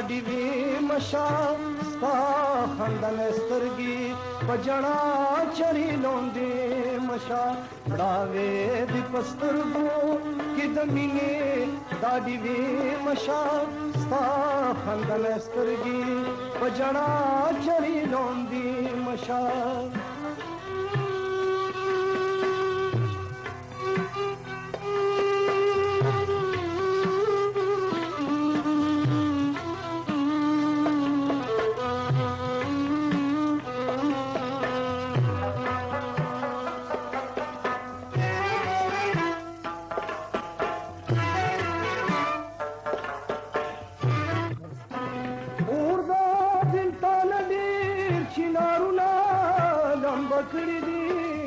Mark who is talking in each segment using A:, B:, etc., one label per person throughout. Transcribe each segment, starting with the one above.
A: دی وی مشا ستا خندن سترګي پجړا چری لوندې مشا مړاوې دی پسترګو کې د مینې دا دی وی مشا ستا خندن سترګي پجړا چری لوندې مشا کړی دی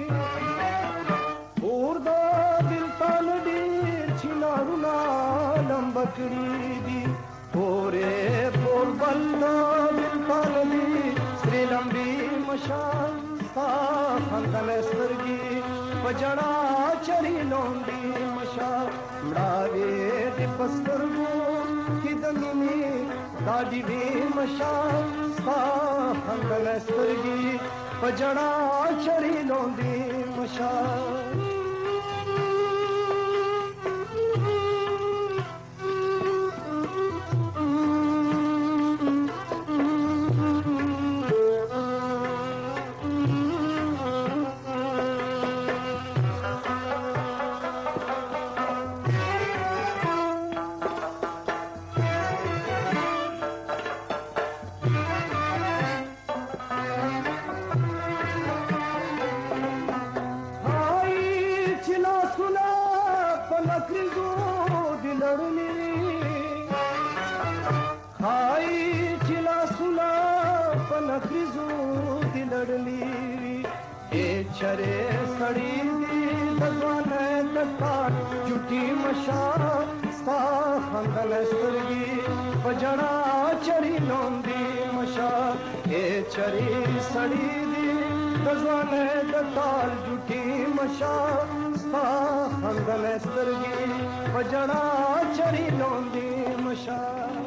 A: اور دا دل تان ډیر چنارونه لمب کړی دی اورې پور بل دل تان دی سری لمبي مشال ستا خندل سترګي پجړا چری لوندي مشال مړاوې د پسترګو کې د مینې دا دی وی مشال ستا خندل سترګي پجڑا چری لوندی مشا چرے سڑی دی دزوانے دکار جھوٹی مشا ستا خندل سترگی پجڑا چری لوندی مشا اے چری سڑی دی دزوانے دکار جھوٹی مشا ستا خندل سترگی پجڑا چری لوندی مشا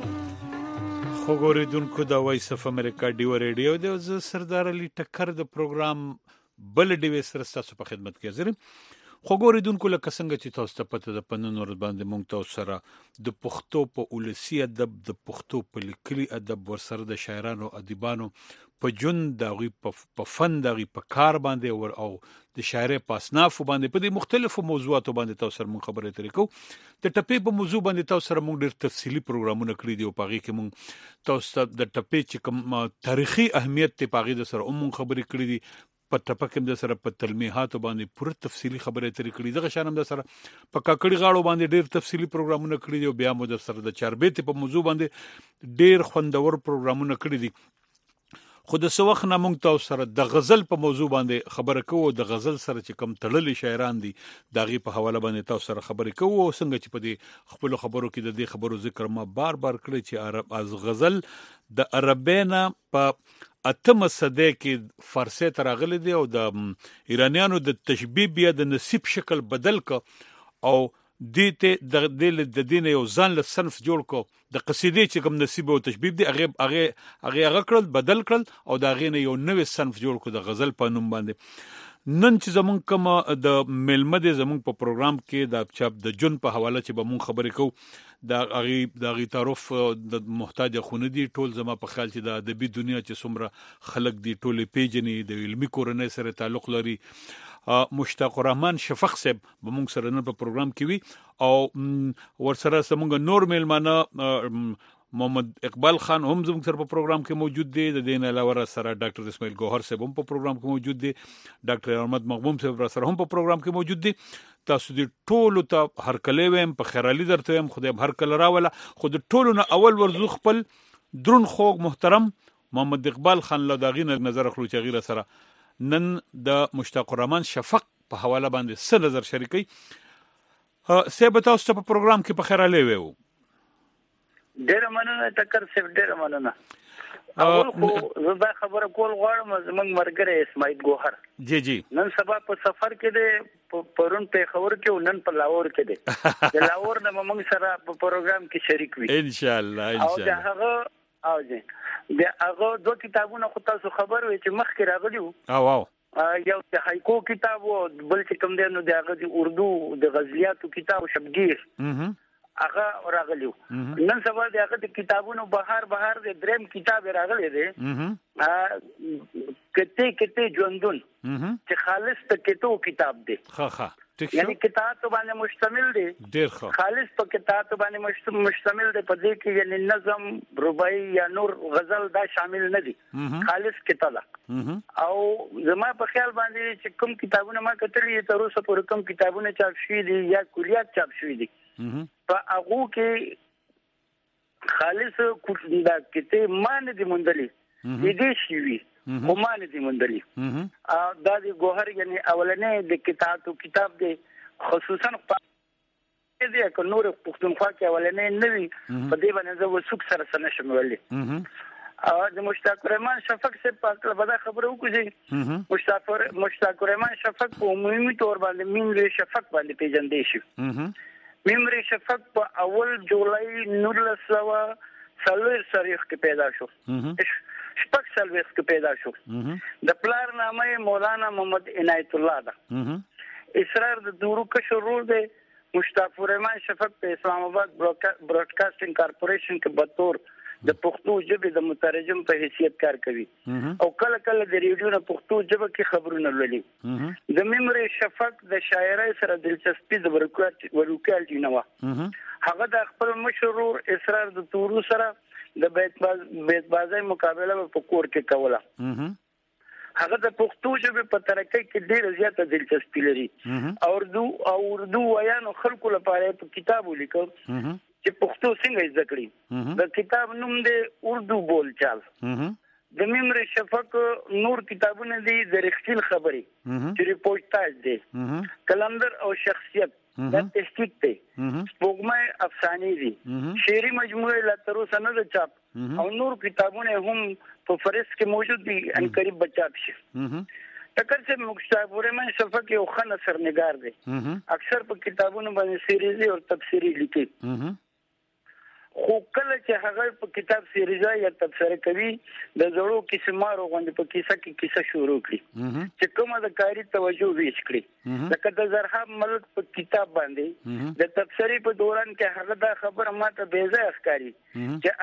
B: خوګوریدونکو د وایس اف امریکا ډیو ریډیو د سردار علي ټکر د پروګرام بل ډیوې سره تاسو په خدمت کې حاضر خوګوریدونکو لکه څنګه چې تاسو ته پته د پنن ور باندې مونږ تاسو سره د پښتو په اولسي ادب د پښتو په لیکلي ادب ور سره د شاعرانو ادیبانو په جون دغه په فن دغه په کار باندې او د شاعرۍ په اصناف باندې په دې مختلفو موضوعاتو باندې تاسو سره مونږ خبرې ترې کوو د ټپې په موضوع باندې تاسو سره مونږ ډېر تفصیلی پروګرامونه کړی دي او پاغي کې مونږ تاسو د ټپې چې کوم تاریخي اهمیت ته پاغي د سره مونږ خبرې کړې دي په ټپکم د سره په تلمیحات باندې پوره تفصیلی خبرې ترې کړې دغه شانم د سره په کاکړی غاړو باندې ډېر تفصیلی پروګرامونه کړی دي او بیا مو د سره د چاربېت په موضوع باندې ډېر خوندور پروګرامونه کړی دي خو د سوخ نه مونږ تاسو سره د غزل په موضوع باندې خبره کوو د غزل سره چې کم تړلې شاعران دي داغي په حواله باندې تاسو سره خبرې کوو او څنګه چې په دې خپل خبرو کې د دې خبرو ذکر ما بار کړی چې عرب از غزل د عربینا په اتمه صده کې فارسی ته راغلی دی او د ایرانیانو د تشبیه بیا د نصیب شکل بدل ک او دته د دین یو ځان له صنف جوړ کو د قصیدې چې کوم نصیب او تشبیه دی هغه کړل بدل کړل او دا غینه یو نوې صنف جوړ کو د غزل په نوم باندې نن چې زمونږ کوم د ملمد زمونږ په پروګرام کې د چاپ د جون په حواله چې به مونږ خبرې کوو دا غي تعارف د محتاج خونه دي ټول زما په خیال چې د ادبي دنیا چې څومره خلک دي ټول پیجنې د علمي کورنۍ سره تعلق لري مشتاق الرحمن شفق صاحب به مونږ سره نن په پروګرام کې وي او ورسره زمونږ نور میلمانه محمد اقبال خان هم زموږ سره په پروګرام کې موجود دی د دین علاوه سره ډاکټر اسماعیل ګوهر صاحب هم په پروګرام کې موجود دی ډاکټر احمد مغبوم صاحب سره هم په پروګرام کې موجود دی تاسو دې ټول ته هر کله ویم په خیر علي درته ویم خدای هر کله راوله خو د ټولو نه اول ورزو خپل درون خوږ محترم محمد اقبال خان له داغي نظر خلو چې غیره سره نن د مشتاق الرحمن شفق په حواله باندې څه نظر شریکي سبا تاسو په پروګرام کې په خیر علي ویو
C: ډېر مننه ټکر صاحب ډېر مننه اول خو زه خبره کول غواړم زمنګ مرګره اسماعیل ګوهر
B: جی
C: نن سبا په سفر کې دی پرون په خبر کې نن په لاهور کې دی د لاهور نه موږ سره په پروګرام کې شریک وي
B: ان شاء الله
C: او هغه او جی بیا هغه دوه کتابونه خو تاسو خبر وي چې مخکې راغلي وو یو د هایکو کتاب او بل چې کوم دی نو د هغه د اردو د غزلیاتو کتاب شبګیر هغه راغلی نن سبا د هغه د کتابونو بهار د دریم کتاب راغلی دی کته ژوندون چې خالص ته کتو کتاب دی
B: ښه
C: یعنی کتاب باندې مشتمل دی
B: ډیر ښه
C: خالص په کتاب باندې مشتمل دی په دې کې یعنی نظم رباعي یا نور غزل دا شامل نه دي خالص کتاب او زما په خیال باندې چې کوم کتابونه ما کتلې تر اوسه پورې کوم کتابونه چاپ شوي دي یا کلیات چاپ شوي دي په هغه کې خالص دا کته مان دي مندلې دې شي ومان دي مندلې دا د ګوهر یعنی اولنې د کتاب دی خصوصا په دې کې نور پښتونخوا کې اولنې نوي په دې باندې زه وسوک سره سره شمولې او د مشتاق الرحمن شفق سے په بده خبرو کوي مشتاق الرحمن شفق په عمومي تور باندې مینری شفق باندې پیژندې شي مینری شفق په اول جولای 1940 تاریخ کې پیدا شو شپږ سلويخ کې پیدا شو د پلار نامه مولانا محمد عنایت الله ده اسرار د دورو کشرور دی مشتاق الرحمن شفق په اسلام آباد براډکاسټینګ کارپوریشن کې به طور د پښتو ژبې د مترجم په حیثیت کار کوي او کله کله د ریډیو نه پښتو ژبه کې خبرونه لولي د میموري شفق د شاعرۍ سره دلچسپي د ورکوال دی نو هغه د خپل مشرور اسرار د دورو سره د بیت بازي مقابله په کور کې کوله هغه د پښتو ژبې په ترقۍ کې ډېر زیاته دلچسپي لري اردو ویانو خلکو لپاره په کتاب ولیکل چې پښتو څنګه زده کړي د کتاب نوم دی اردو بولچال د میموري شفق نور کتابونه دي د رښتین خبري چې ریپورتاج دي کلندر او شخصیت دا تحقیق دی سپوږمۍ افسانې دي شعري مجموعه لا تر اوسه نه چاپ او نور کتابونه هم په فرس کې موجود دي ان قریب بچاپ شي ټکر سے مشتاق الرحمن شفق یو ښه نثرنګار دی اکثر په کتابونو باندې سیریزي او تفسیری لیکي خو کله چې هغه په کتاب سیریزه یا تفسیر کوي د زړو کیسمارو غوندې په کیسه کې کیسه شروع کړي چې کومه د کاری توجه ویش کړي لکه د زرحاب ملک په کتاب باندې د تفسیری په دوران کې هغه دا خبره ماته بیځه ښکاري چې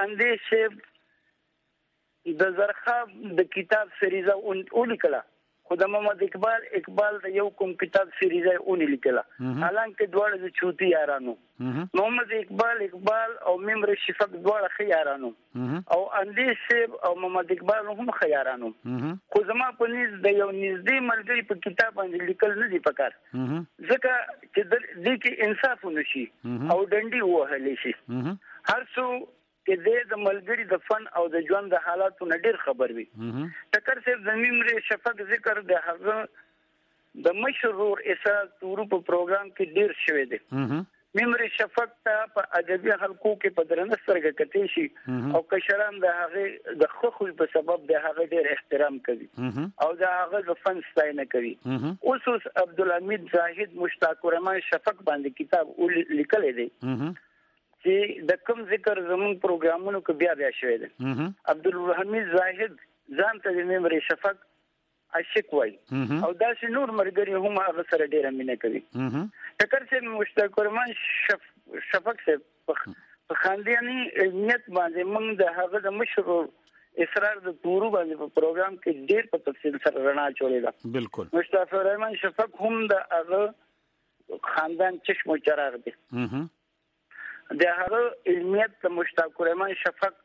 C: اندیشه د زرحاب د کتاب سیریزه ولیکله خو د محمد اقبال د یو کوم کتاب سیریزه اونې لیکله حالانکه دواړه د چوتي یارانو محمد اقبال او میموري شفق دواړه خيارانو او اندیش او محمد اقبال هم خيارانو خو زما په نيز د یو نږدې ملګری په کتاب باندې لیکل نه دي پکار ځکه چې د دې کې انصاف ونشي او ډنډي وهلې شي هر څو کې د ملګری د فن او د ژوند د حالاتو نه ډیر خبر وي ټکر صرف د میموري شفق ذکر د هغه د مشرور اساس تورو په پروګرام کې ډیر شوی دی میموري شفق ته په ادبي حلقو کې په درنه سترګه کتي شي او کشران د هغه د خو په سبب د هغه ډیر احترام کوي او د هغه د فن ستاینه کوي اوس عبدالحمید زاهد مشتاق الرحمن شفق باندې کتاب لیکل دی چې د کوم ذکر زمون پروګرامونو کې بیا شوی دی عبدالحمید زاهد ځان ته د میموري شفق عاشق وای او دا چې نور مرګري هم هغه سره ډیره مینه کوي ټکر چې مشتاق الرحمن شفق سے په خاندانی علمیت باندې موږ د هغه د مشرور اسرار د تورو باندې په پروګرام کې ډیر په تفصیل سره رڼا چولې ده بالکل مشتاق الرحمن شفق هم د هغه خاندان چشم و چراغ دی د هغه علمیت د مشتاق الرحمن شفق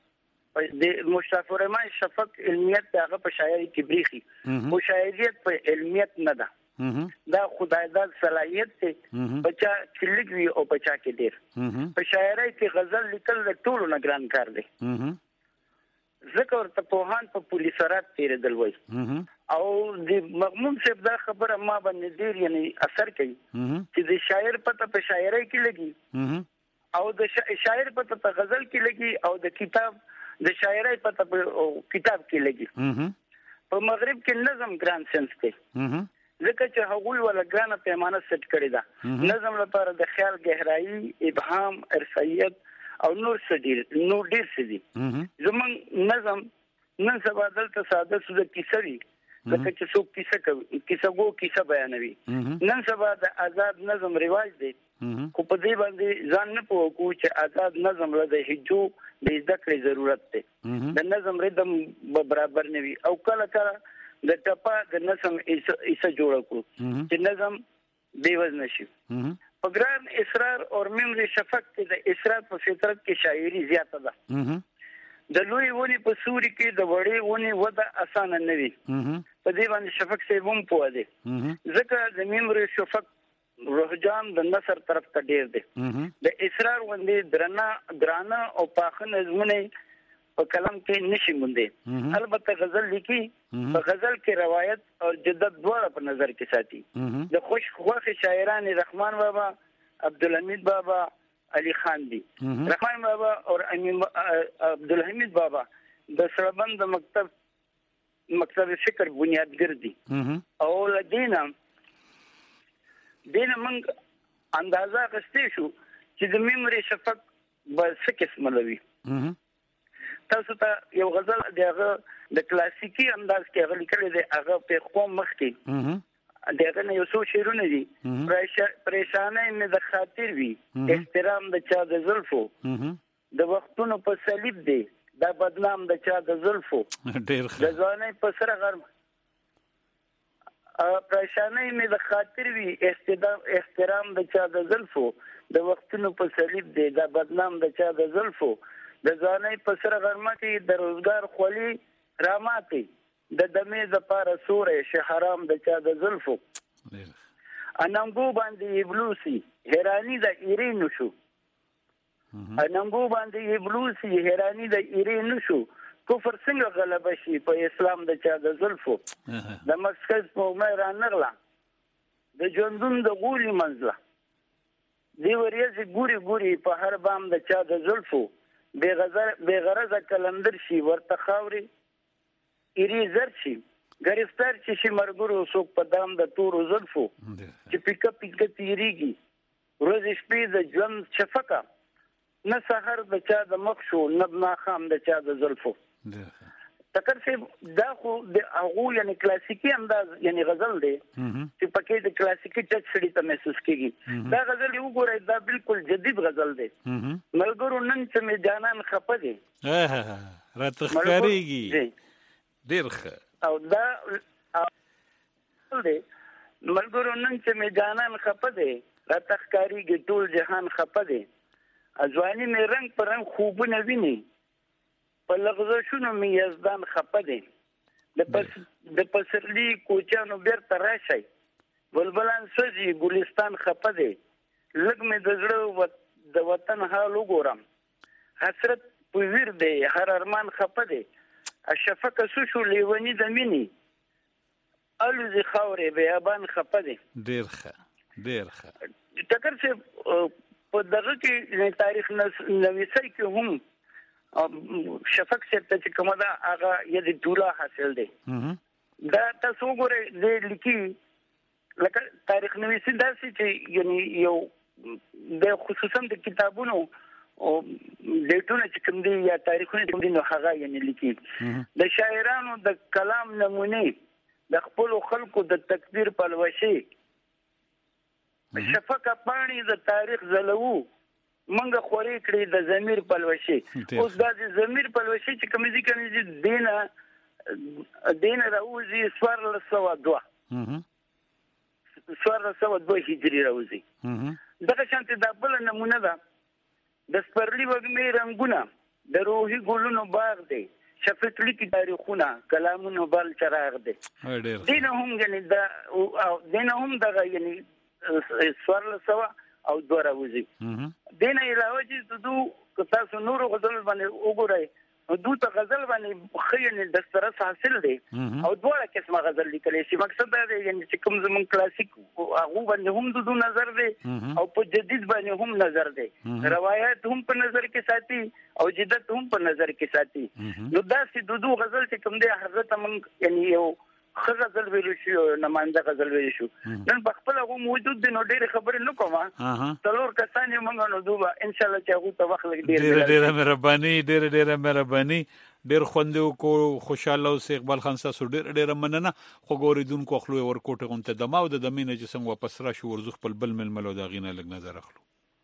C: علمیت هغه په شاعري کې بریخي او شاعریت په علمیت نه ده دا خدایداد صلاحیت ته بچا چې لګوي او بچا کې ډیر په شاعري کې غزل لیکل د ټولو نه ګران کار دی ذکر ته پوهان په پولیسرات تیرېدل وای او د مغموم صاحب دا خبره ما باندې ډیر یعنی اثر کوي چې د شاعر پته په شاعري کې لګي او د شاعر په ته غزل کې لګي او د کتاب د شاعرۍ په ته کتاب کې لګي په مغرب کې نظم ګران سنس دی ځکه چې هغوی ولا ګرانه پیمانه سټ کړی دا نظم لپاره د خیال گہرائی ابهام ارسایت او نور ډیر څه دي زمون نظم نن سبا دلته ساده سوده کیسه وي لکه چې څوک کیسه بیانوي نن سبا د آزاد نظم رواج دی خو په دې باندې ځان نه پوهو چې آزاد نظم له هجو د زده کړې ضرورت دی د نظم ریدم برابر نه وي او کله کله د ټپا د نظم ایسه جوړ کړو چې نظم بیوزن شي په ګران اسرار او میموري شفق کې د اسرار په فطرت کې شاعري زیاته ده د لوی ونی په سوري کې د وړې ونی وده اسانه نه وي په دې باندې شفق سي هم پوه دي ځکه د میموري شفق رهجان د نثر طرف ته ډیر دي د اسرار باندې درانه او پاخه نظمونه په کلم کې نشي مونږ البته غزل لیکي په غزل کې روایت او جدت دواړه په نظر کې ساتي د خوش شاعران رحمان بابا عبدالحمید بابا علی خان دي رحمان بابا او عبدالحمید بابا د سربند مکتب فکر بنیادګر دي او لدینا موږ اندازه غستې شو چې د میموري شفق به څه قسم لوي تاسو ته یو غزل دغه د کلاسیکی انداز کې هغه لیکل دي هغه په قوم مخ کې دغه نه یو څو شعرونه دي پریشانه مې د خاطر وی احترام د چا د زلفو د وختونو په صلیب دی دا بدنام د چا د زلفو
B: ډیر
C: د ځواني په سره غرم پریشانه مې د خاطر وی احترام د چا د زلفو د وختونو په صلیب دی دا بدنام د چا د زلفو د ځانې په سره غرمه کې د روزګار خولي راماتي د دمې د پاره سورې شهرام د چا د زلفو اننګو باندې ابلوسی حیرانی د ایرینو شو اننګو باندې ابلوسی حیرانی د ایرینو شو کفر څنګه غلبه شي په اسلام د چا د زلفو د مسکز په عمر نغلا د ژوندون د ګولي منځله دی ورېز ګوري په هر بام د چا د زلفو بے غرض کلندر شي ورته خاوري ایری زر شي گرفتار شي مرګرو څوک په دام د تورو زلفو چې پیکه تیریږي روز شپې د ژوند شفقه نه سحر د چا د مخ شو نه خام د چا د زلفو تکر چې دا خو د هغه یعنی کلاسیکی انداز یعنی غزل دی چې پکې د کلاسیکی ټچ سړی ته محسوس کیږي دا غزل یو ګورای دا بالکل جدید غزل دی ملګرو نن چې می جانان خپه دي
B: را تخکاریږي ډیر ښه
C: او دا دی ملګرو نن چې می جانان خپه دي را تخکاریږي ټول جهان خپه دي ځواني می رنگ پر رنگ خوبونه ویني په لغزشونو می یزدان خپه دي د پسرلی کوچانو بیرته راشي بلبلان سوځي ګلستان خپه دي لګ می د زړه د وطن حال وګورم حسرت په ویر دی هر ارمان خپه دي اشفق سوشو لیونی د مینی الوزي خاورې بیابان خپه دي
B: ډیر ښه
C: ټکر چې په دغه کې تاریخ نویسۍ کې هم شفق سے ته کومه دا هغه یدي دولا حاصل دی دا تاسو وګورئ د لیکي لکه تاریخ نویسي داسې چې یعنی یو د خصوصا د کتابونو او لیټونه چې کوم دي یا تاریخونه کوم دي نو هغه یعنی لیکي د شاعرانو د کلام نمونه د خپل خلکو د تکبیر پلوشي شفق پانی د تاریخ زلو منګه خوري کړی د ضمیر پلوشي اوس د ضمیر پلوشي چې کوم دي دینه راوځي سوار له 102 هجری راوځي دغه شانتي د بل نمونه ده د سپرلی وګمې رنگونه د روحي ګلونو باغ دی شفق لیکي تاریخونه کلامونو بل چراغ دی دینه هم یعنی دینه هم دغه یعنی سوار له 102 راوځي دینه علاوه چې دو تاسو نور غزل باندې وګورئ دو ته غزل باندې خیر د سرس حاصل دی او دوه قسمه غزل لیکل شي مقصد دا دی چې کوم زمون کلاسیک هغه باندې هم دو نظر دی او په جدید باندې هم نظر دی روایت هم په نظر کې ساتي او جدت هم په نظر کې ساتي نو دا چې دو غزل چې کوم دی هغه ته من یعنی یو غزل ویل شي او نماینده غزل ویل شو نن په خپل هغه موجود دي نو ډېر خبرې نه کوم څلور کسان یې مونږ نو دوه ان شاء الله چې هغه ته وخت لګ
B: ډېر مهرباني ډېر خوندو کو خوشاله اوس اقبال خان تاسو ډېر مننه خو ګوریدونکو خپل ورکوټه غونته د ما او د دمینه چې څنګه واپس را شو ورزخ په بل ململو دا غینه لګ نظر اخلو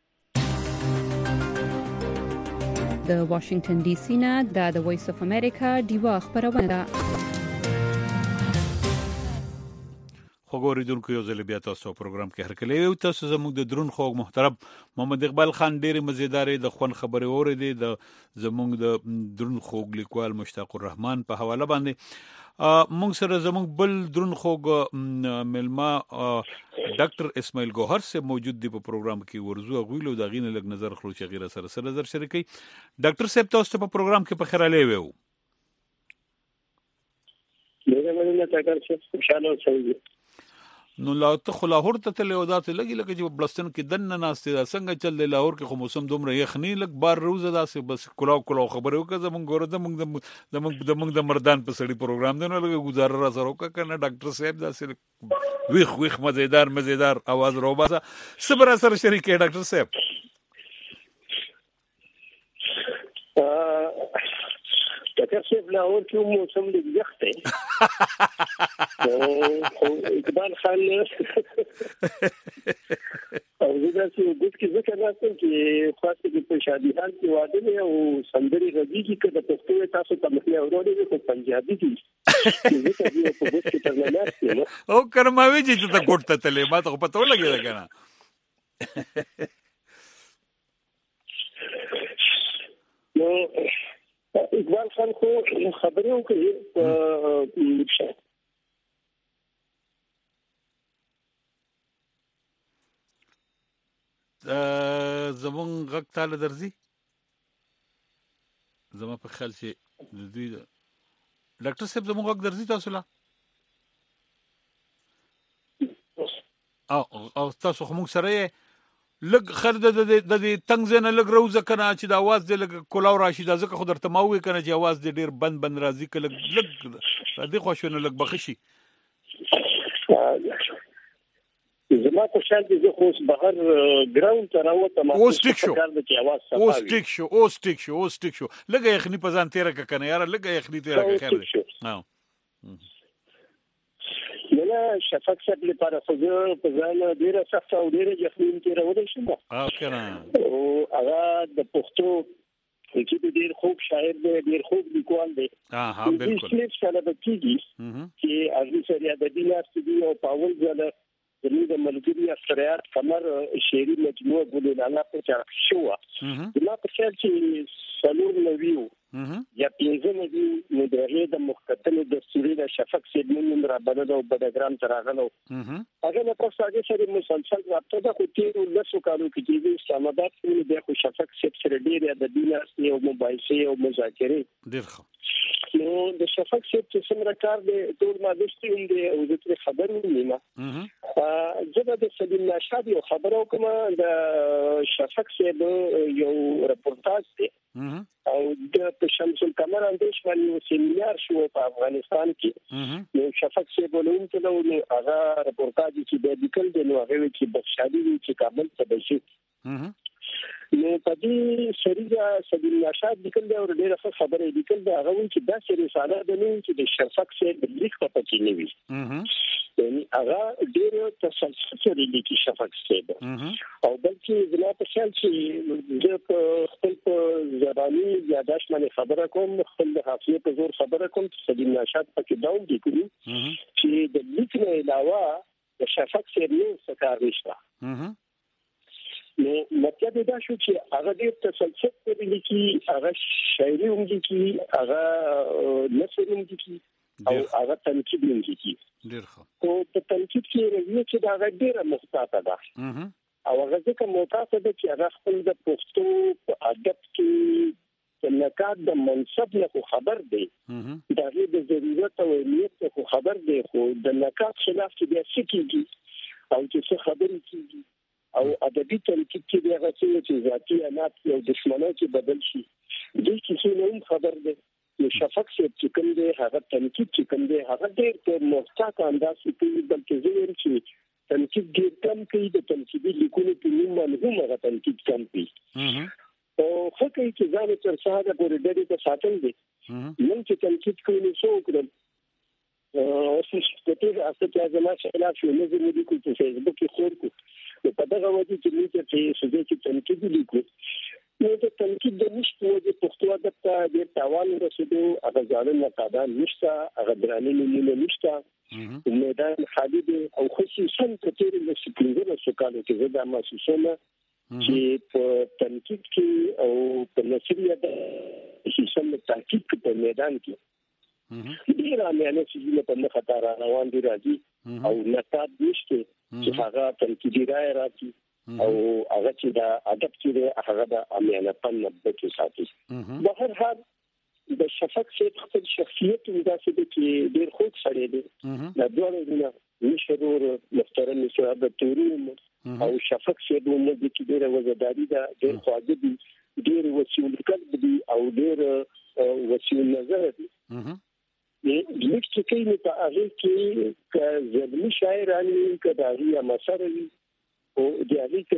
D: د واشنگټن ډي سي نه د وایس اف امریکا دیوا خبرونه ده
B: خوګوریدونکو یو ځل بیا تاسو پروګرام کې هرکلی یو تاسو زموږ د درون خوګ محترم محمد اقبال خان ډېر مزیدارې د خون خبرې اورېدې د زموږ د درون خوګ لیکوال مشتاق الرحمن په حواله باندې موږ سره زموږ بل درون خوګ ملما ډاکټر اسماعیل ګوهر سے موجود دی په پروګرام کې ورزو غویلو د غینه لګ نظر خلو چې غیر سره نظر شریکي ډاکټر صاحب تاسو په پروګرام کې په خیراله ویو
E: ډېر مننه تاسو خوشاله اوسئ
B: نو لا ته خلاهور ته تل ودات لګي لکه چې بلستان کې دنه ناشته دا څنګه چل دی لاهور کې خو موسم دومره یخنی لګ بار روزه داسې بس کلاو خبرو که زمونږ ګوره د مردان په سړي پروګرام دی نو لګي گزاره را سره وکړه کنه ډاکټر صاحب داسې ویخ مزیدار आवाज روباسه صبر سره شریک ہے ډاکټر صاحب
E: تکرسب لاهور کې موسم د یخ دی او اقبال خان او زه چې د دې ځکه راځم چې خاصه په شادي حال کې واده دی او سندري غږی کې د پښتو تاسو ته مخې اورولې په پنجابي دي چې په دې په وخت کې ترلاسه
B: او کرماوي چې ته ګټه تلې ما ته پته ولګی دا کنه
E: نو اقبال خان کو خبروں کے
B: زمون غږ تعالی درځي زما په خیال چې د دوی ډاکټر صاحب زمون غږ درځي تاسو لا او تاسو کوم سره لګ خر د تنګ زنه لګ روزه کنه چې د आवाज د لګ کولاو راشي د ځکه خو درته ماوي کنه چې आवाज د ډیر بند راځي کله لګ د خوښونه لګ بخشي
E: زما په شان دي خو بهر ګراوند ته راوته ما
B: او سټیک شو لګ یخنی په ځان تیر کنه یار لګ یخنی تیر خیر دی
E: نه شفق صاحب لپاره خو په ځان ډیره سخت او ډیره یخنین کې راوړل شم
B: او کنه
E: او هغه د پښتو چې ډیر خوب شاعر دی ډیر خوب لیکوال دی
B: ها بالکل
E: چې څه نه بکیږي چې هغه سره د دینار ستدي او پاول ځله د ملګری اثرات کمر شعري مجموعه ګلونه په چا شو ما په خیال چې سلور نویو یا پینځه نوی نو د مختلفو دستوري د شفق سید نوم را بدل او بدګرام تراغلو هغه نه په څاګه سره مسلسل رابطه د خو تیر لسو کالو کې د اسلام آباد کې د خو شفق سید سره ډیر د دینار او مباحثه او مذاکره
B: ډیر ښه
E: نو د شفق سید چې څومره کار دی ټول ما دشتي هم دی او د خبرو نیمه زه د سلیم نشاد یو خبرو کوم د شفق سید یو رپورتاج دی او د شمس القمر اندیش باندې سیمینار شو په افغانستان کې نو شفق سید ولوم ته نو هغه رپورتاج چې د لیکل دی نو هغه چې بخشالي چې کابل ته بشي نو په دې شریعه سلیم نشاد لیکل دی او ډیره خبره لیکل دی هغه چې دا سری ساده د نو چې د شفق سید لیک په پکې نه وي یعنی هغه ډیره تسلسل سره لیکي شفق سید او بلکې زما په خیال چې د خپل زبانی یاداش باندې خبره کوم خپل د حافظه په زور خبره کوم چې سلیم نشاد پکې داون دي کوي چې د لیک نه علاوه د شفق سید نو څه کار نشته نو مطلب دا شو چې هغه د تسلسل په لیکي هغه شاعري هم لیکي هغه نثر هم لیکي او هغه تنقید هم لیکي
B: ډیر ښه
E: او په تنقید کې راځي چې دا ډیره محتاطه ده او هغه ځکه محتاطه ده چې هغه خپل د پښتو په ادب کې د نقاد د منصب نه خبر دی دا د ضرورت او اهمیت نه خبر دی خو د نقاد خلاف چې بیا څه کیږي او چې څه خبرې کیږي او ادبي تنقید کې هغه څه چې ذاتي انات او دښمنۍ کې بدل شي دې کې څه نوم خبر دی نو شفق چې کوم دی هغه تنقید چې کوم دی هغه ډېر په محتاط انداز کې بلکې زه وایم چې تنقید ډېر کم کوي د تنقیدي لیکونو په نوم باندې هم هغه تنقید کم کوي او خو کوي چې ځان تر ساده پورې ډېر ته ساتل دي نن چې تنقید کوي نو څو کړم او څه ته اساس چې ازما خلاف شو نه زموږ د کوم فیسبوک کې خور کو په دغه وجه چې موږ ته چې تنقید لیکو نو د تنقید د نشته د پښتو ادب ته د تاوان رسیدو هغه ځان نه قادر نشته هغه درانه نمونه نشته میدان خالی دی او خصوصا کتیر د سپینځلو سکالو کې زده محسوسونه چې په تنقید کې او په نثریه د خصوصا د تحقیق په میدان کې ډیر عامه چې په مخه تر روان دي راځي او نتاب نشته چې هغه تنقیدي رائے راځي او هغه چې دا ادب چې هغه د عامه په نسبت کې ساتي په هر حال د شفق څخه خپل شخصیت انداسه دي چې ډیر خوږ سړی دی دا ډول نشرور محترم صاحب توریم او شفق څخه د موږ د ډیر وزداري دا ډیر خواږه دي ډیر وسیل قلب دي او ډیر وسیل نظر دي لیک چې کوي په هغه کې ک زلمی شاعرانی کداغي مسروي او د هغه کې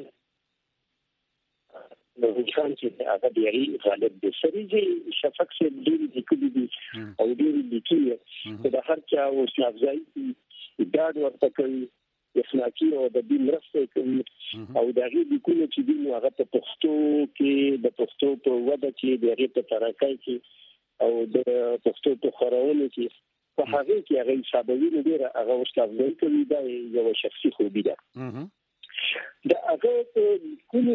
E: د ځان چې هغه دی غالب د سریږي شفق څخه ډیر لیکلي دي او ډیر لیکلي د هر چا او اسلامي دا ورته کوي اخلاقی او د دې مرسته کوي او د هغه لیکونه چې دی هغه په پښتو کې د پښتو په وده کې د هغه په ترقۍ کې او د پښتو په خورولو کې په هغه کې هغه حسابوي نه دی هغه وسلافل کوي دا یو شخصي خوبي ده دا هغه کومه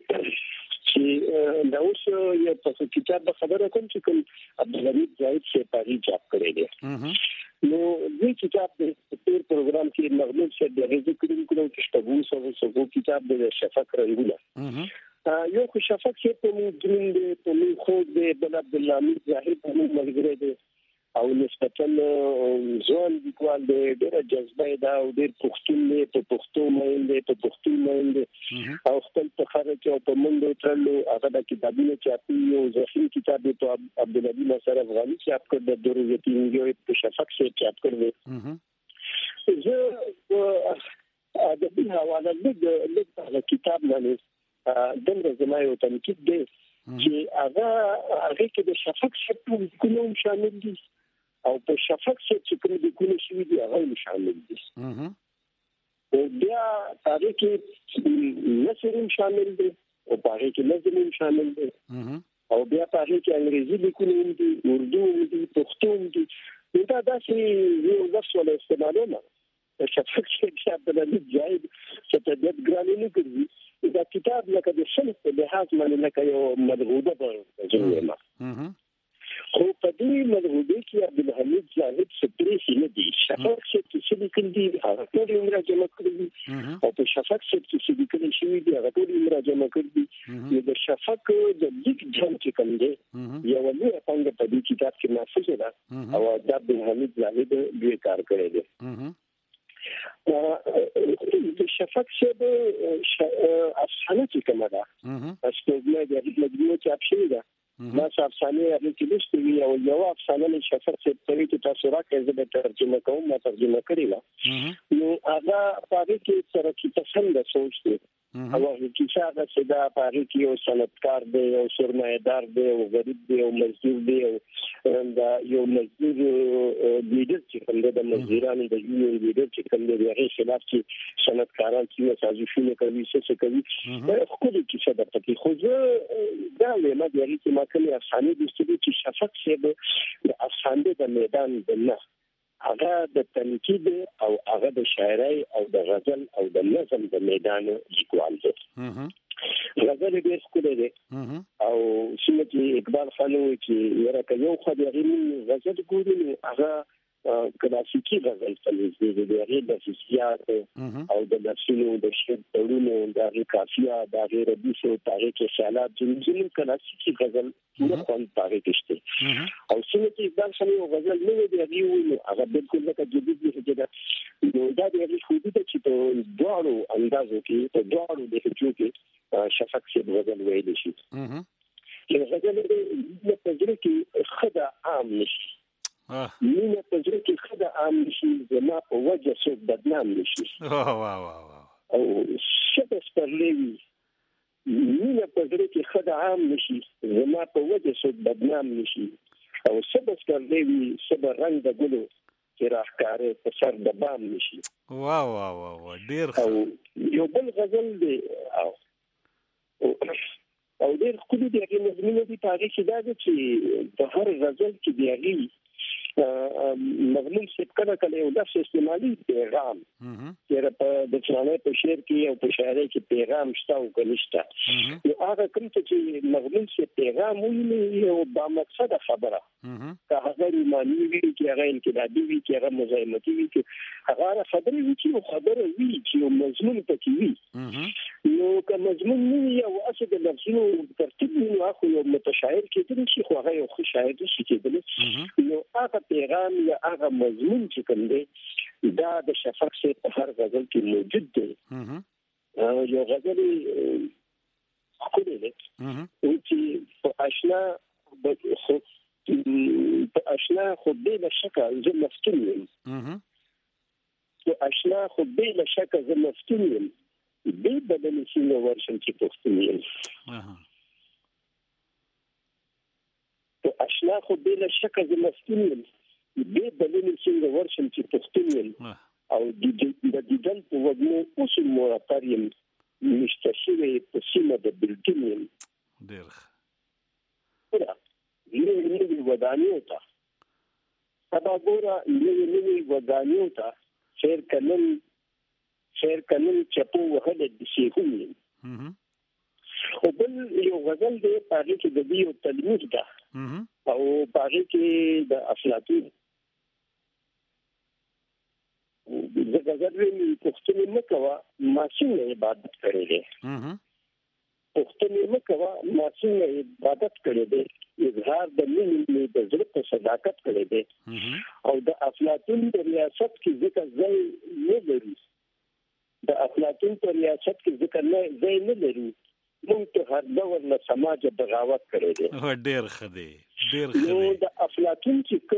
E: چې دا اوس یو په کتاب خبره کوم چې کوم عبدالحمید زاهد سپاری چاپ کړی دی نو دې کتاب د تیر پروګرام کې مغلوب شه د ذکر کړو چې شپږو سو کتاب د شفق رنگونه یو خو شفق چې په موږ درین دی په موږ خو د بل عبدالحمید زاهد په موږ ملګری دی او نسبتاً ځوان لیکوال دی ډېر جذبه دا او ډېر پښتون دی په پښتو مین دی په پښتو مین دی او خپل په خارج او په منډو ترلو هغه د کتابونو چاپي یو ځخیم کتاب په عبدالحمید نصر افغاني چاپ کړ د دروازې تینګو په شفق څخه چاپ کړ زه د دې حواله د کتاب باندې دغه زمایو تنقید دی چې هغه کې د شفق څخه کوم شامل دي او په شفق څخه کوم د کوم شی دي هغه شامل دي او بیا هغه کې نثر شامل دي او هغه کې نظم شامل دي او بیا هغه کې انګریزي لیکونه دي اردو دي پښتو دي دا داسې یو لفظ ولا استعمالونه شفق څخه عبدالحمید زاهد چې طبیعت ګرانه نه کوي دا کتاب لکه د شنو په لحاظ باندې لکه یو مدغوده به خو په دې مدغوده کې عبدالحمید زاهد سپریسي نه دي شفق چې لیکل دي هغه ټول عمر جمع کړی او په شفق چې لیکل شوی دي هغه ټول عمر جمع کړی د شفق د لیک جام چې کوم دی یو لوی څنګه په دې کتاب کې محفوظ ده او د عبدالحمید زاهد دوی کار کړی دی د شفق څخه افسانه چې کومه ده تاسو د دې مجموعه چاپ شوی ده ما افسانه هغه کې لستوي او یو افسانه د شفق څخه په تاسو راکړئ زه ترجمه کوم ما ترجمه کړی نو هغه په دې کې سره کې پسند سوچ دی او چې څنګه چې دا په دې کې یو صنعتکار دی او سرمایه‌دار دی او غریب دی او مزدور دی او دا یو مزدور لیډر چې کوم د مزدورانو د یونین لیډر چې کوم دی هغه خلاف چې صنعتکاران چې سازشونه کوي څه کوي خو دې چې څه د پکې خو دا له ما دی چې ما کله افسانه د چې شفق څخه د افسانه د میدان د نه هغه د تنقید او هغه د شاعرۍ او د غزل او د نظم د میدان لیکوال دی غزل ډېر ښکلی دی او څنګه چې اقبال خان وایي چې یاره که یو خو د هغې غزل ګوري نو هغه کلاسیکي غزل فلز دی د هغې د حسیات او د نفسونو د شعر تړونو د هغې قافیه د هغې ردیف او د هغې کې خیالات زموږ کلاسیکي غزل پوره خوند په هغې کې شته او څنګه چې اقبال خان یو غزل نه وي د هغې ووایي نو هغه بالکل لکه جدید لهجه ده نو دا د هغې خوبي ده چې په دواړو اندازو کې په دواړو لهجو کې شفق صاحب غزل ویلی شي غزل د پزړه کې خدا عام نشي مینه په ځکه کې خدای عام نشي زما په وجه څوک بدنام نشي او شته سپرلوي مینه په ځکه کې خدای عام نشي زما په وجه څوک بدنام نشي او شته سپرلوي صبر رنگ د ګلو چې راښکاره په سر د بام نشي
B: ډیر
E: او یو بل غزل دی او ډیر ښکلي دی هغې نظمونه دي په هغې کې دا ده چې په هر غزل کې د هغې مضمون صاحب کله کله یو داسې استعمالي پیغام چېرې په د فلاني په شعر کې او په شاعرۍ کې پیغام شته او که نشته نو هغه کوم ته چې مضمون صاحب پیغام ویلي یو بامقصده خبره که هغه ایماني وي چې هغه انقلابي وي چې هغه مزاحمتي وي چې هغه خبرې وي چې یو خبره وي چې یو مضمون پکې وي نو که مضمون نه وي او هسې د لفظونو ترتیب وي نو هغه یو متشاعر کېدلی شي خو هغه یو ښه شاعر نه شي کېدلی نو هغه پیغام یا هغه مضمون چې کوم دی دا د شفق صاحب په هر غزل کې موجود دی یو غزل ښکلی دی چې په اشنا خو بې له شکه زه مفتون یم په اشنا خو بې له شکه زه مفتون یم بې بدلې څنګه ورشم چې پښتون یم په اشنا خو بې له شکه زه مفتون یم بې بدلې څنګه ورشم چې پښتون یم او د دیدن په وږمو اوس معطر یم مشته شوی په سیمه د بلټون یم
B: ډېر
E: نوی ودانیو ته سبا ګوره نوی ودانیو ته خیر کنن چپو وهله د شیخون یم او بل یو غزل دی په هغې کې د دې یو تلمیح ده او په هغې کې د افلاطون زه غزل ویم پوښتنې مه کوه ما څنګه عبادت کړی دی پوښتنې مه کوه ما څنګه عبادت کړی دی اظهار د مینې مې د زړه په صداقت کړی دی او د افلاطون په ریاست کې ځکه ځای نه لري د افلاطون په ریاست کې ځکه ځای نه لري موږ ته هر ډول له سماجه بغاوت کړی دی
B: ډېر ښه دی
E: نو د افلاطون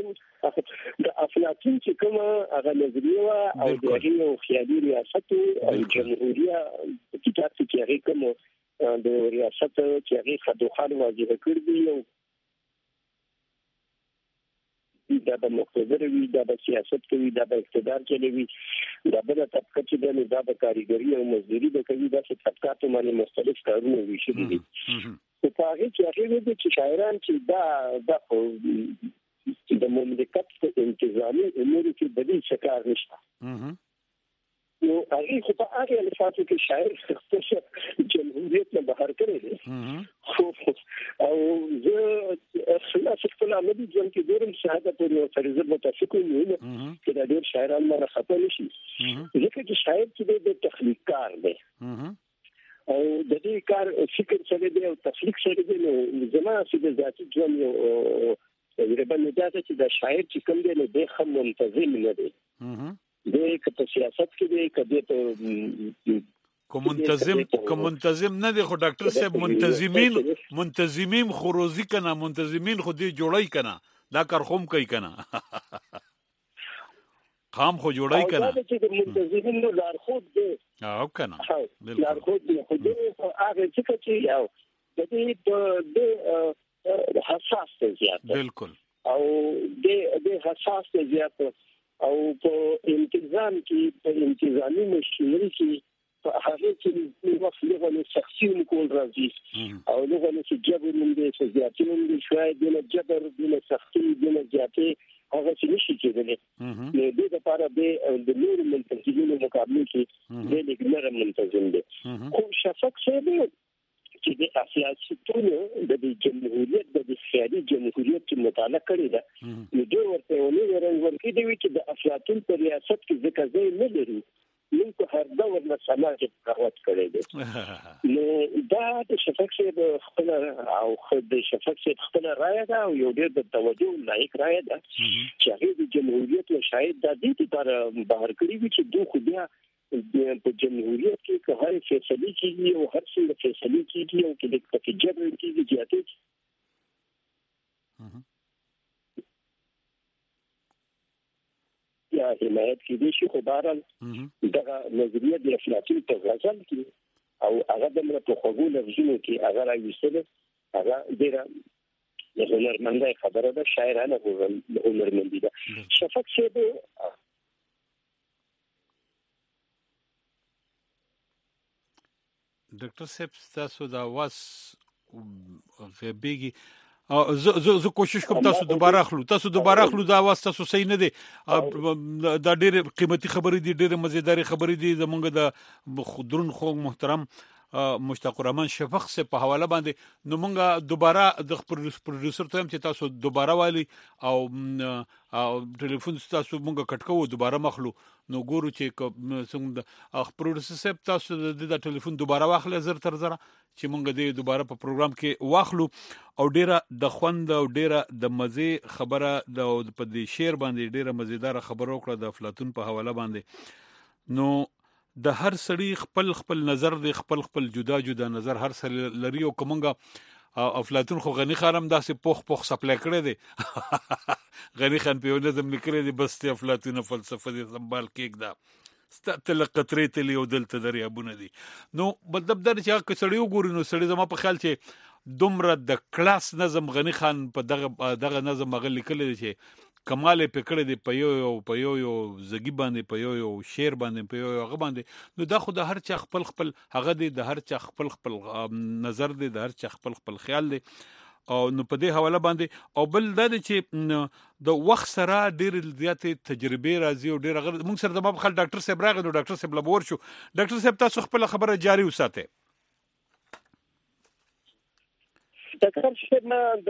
E: چې کوم هغه نظریه وه او د هغې یو خیالي ریاست او جمهوریه په کتاب کې هغې کوم د ریاست چې هغې خدوخان واضحه کړي دي او دا به مقتدر وي دا به سیاست کوي دا به اقتدار چلوي دا بله طبقه چې ده نو دا به کاریګري او مزدوري به کوي داسې طبقاتو باندې مختلف کارونه ویشلي دي خو په هغې کې هغې ویلي چې شاعران چې دا خو د مملکت په انتظامي امورو کې د دې څه کار نشته نو هغې خو په هغې الفاظو کې شاعر خپل جمهوریت نه بهر کړی دی او زه خپل عملي ژوند کې ګورم شاید پورې ورسره زه متفق یم چې دا ډېر شاعران مانه خفه نه شي ځکه چې شاعر چې دی د تخلیق کار دی او د دې کار فکر سره دی او تخلیق سره دی نو زما چې د ذاتي ژوند یو تجربه نه ده چې دا شاعر چې کوم دی نو دی ښه منتظم نه دی دی که په سیاست کې دی که دی په
B: که منتظم نه دی خو ډاکټر صاحب منتظمین خو روزي کنه منتظمین خو دی جوړی کنه دا کار خوم کوي کنه خام خو جوړی کنه
E: دا چې منتظمین نو لارښود دی
B: او کنه
E: لارښود دی خو دی هغه چې یو د دې د حساس دی زیات
B: بالکل
E: او د حساس دی زیات او په انتظام کې په انتظامی مشکلې کې په هغه کې وخت له شخصي کول راځي او له چې جبر مونږه چې زیاتې مونږه شوي د جبر د سختي د زیاتې هغه چې نشي کېدلی نو دې لپاره د نور منتظمینو مقابله کې د لګنر منتظم دي خو شفق صاحب چې د افلاطون د جمهوریت د خیالي جمهوریت چې مطالعه کړې ده نو دوی ورته ونی ورنګ دی چې د افلاطون په ریاست کې ځکه ځای نه لري موږ په هر ډول له سماج بغاوت کړی دی نو دا د شفق صاحب خپل او د شفق صاحب خپل رایه ده او یو ډېر د توجه لایق رایه ده چې هغه د جمهوریت او شاید د دې لپاره بهر کړی وي چې دوی خو بیا په جمهوریت کې که هر فیصله کېږي او هر څه فیصله کېږي او کې د جبر کېږي زیاتې یا حمایت کړي شي خو بهرحال دغه نظریه د افلاطون په غزل کې او هغه د مر په خوګو لفظونو کې هغه راوستل هغه ډیره هنرمنده خبره ده شاعرانه هنرمندي ده شفق صاحب
B: ډاکټر صاحب تاسو دا واس غبيږي زه کوشش کوم تاسو دوباره اخلو دا واس تاسو صحیح نه دي دا ډېر قیمتي خبرې دي ډېر مزیدار خبرې دي زمونږ د خودرون خو محترم مشتاق الرحمن شفق سے په حواله باندې نو مونږه دوباره د پروډوسر ته هم چې تاسو دوباره والی او ټلیفون تاسو مونږه کټکو دوباره مخلو نو ګورو چې څنګه پروډوسر صاحب تاسو د ټلیفون دوباره واخلې زر تر زره چې مونږه دې دوباره په پروګرام کې واخلو او ډیره د خوند او ډیره د مزه خبره د په دې شعر باندې ډیره مزیدار خبره وکړه د افلاطون په حواله باندې نو د هر سړي خپل نظر دی خپل جدا نظر هر سړي لري او کومنګه افلاطون خو غنی خانم داسې پوخ سپلای کړی دی غنی خان په نظم لیکلی دی بس ته افلاطون فلسفه دې سنبال کېږدا ستل قطرې تل یو دلته دریابونه دي نو مطلب دا چې هغه سړی وګوري نو سړی زما په خیال چې دومره د کلاس نظم غنی خان په دغه نظم هغه لیکلی دی چې کمال په کړه دی په یو زګی باندې په یو شعر باندې په یو هغه باندې نو دا خو د هر چا خپل هغه دی د هر چا خپل نظر دی د هر چا خپل خیال دی او نو په دې حواله باندې او بل دا چې د وخت سره ډېر زیاتې تجربه راځي او ډېر موږ سره د ما په خل ډاکټر صاحب راغی نو ډاکټر صاحب لبور شو ډاکټر صاحب تاسو خپل خبره جاری وساتئ
E: ډاکټر صاحب ما د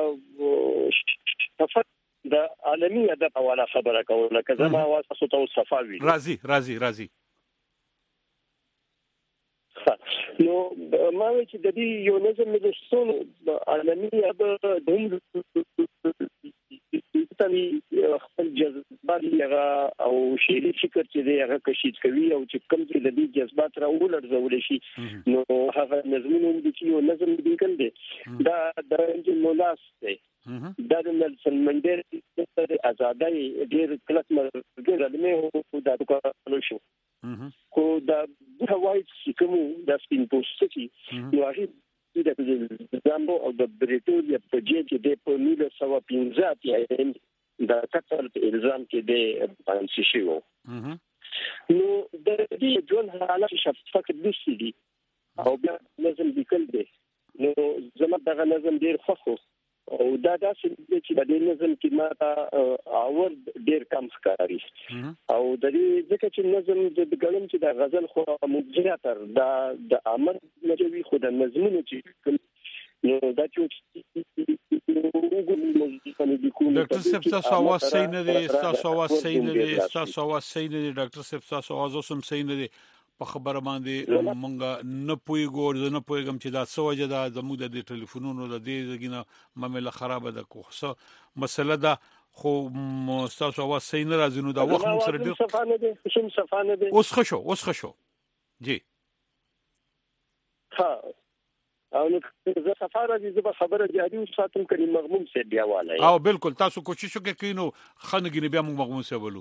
E: د عالمي ادب حواله خبره کوله که زما واسطه تو صفاوي
B: راضي
E: نو ما چې د دې یو نظم د څون عالمي ادب دوم تلي خپل جذبات لغه او شعري فکر چې دی هغه کشید کوي او چې کوم چې د دې جذبات راولرځول شي نو هغه نظمونه چې یو نظم لیکل دي دا د مولاس دی دا د نلسن منډیلا د آزادۍ ډېر کلک مرګ مې هو دا وکړل شو خو دا هوای چې کوم د سپین پوسټي نو هغه د زامبو او د بریټوریا په جې کې د په 1915 کې دا قتل په الزام کې د باندې شي وو نو د دې ژوند حالت شفق دي او بیا لازم لیکل دي نو زما دغه نظم ډېر خوښ او دا داسې چې د دې نظم کې ما اور ډېر کم ښکاري او د دې ځکه چې نظم د ګڼم چې د غزل خو مجراتر د عمل لږوي خو د نظمونو چې نو دا چې
B: ډاکټر صاحب تاسو आवाज صحیح نه دی تاسو आवाज صحیح نه دی ډاکټر صاحب تاسو आवाज هم صحیح نه دی په خبره باندې مونږه نه پويګو نه پويګم چې دا سوجه دا زموږ د ټلیفونونو د دې زګینه معاملې خراب ده کوڅه مسله ده خو تاسو आवाज صحیح نه راځي نو دا وخت سره ډېر
E: صفانه دي
B: اوس خشو جی
E: ها او نو زه سفاره دي زه خبره جاري وساتم کړي مغموم سي بیا والای
B: او بالکل تاسو کوشش وکړئ نو خنګینه بیا موږ مغموم سي ولو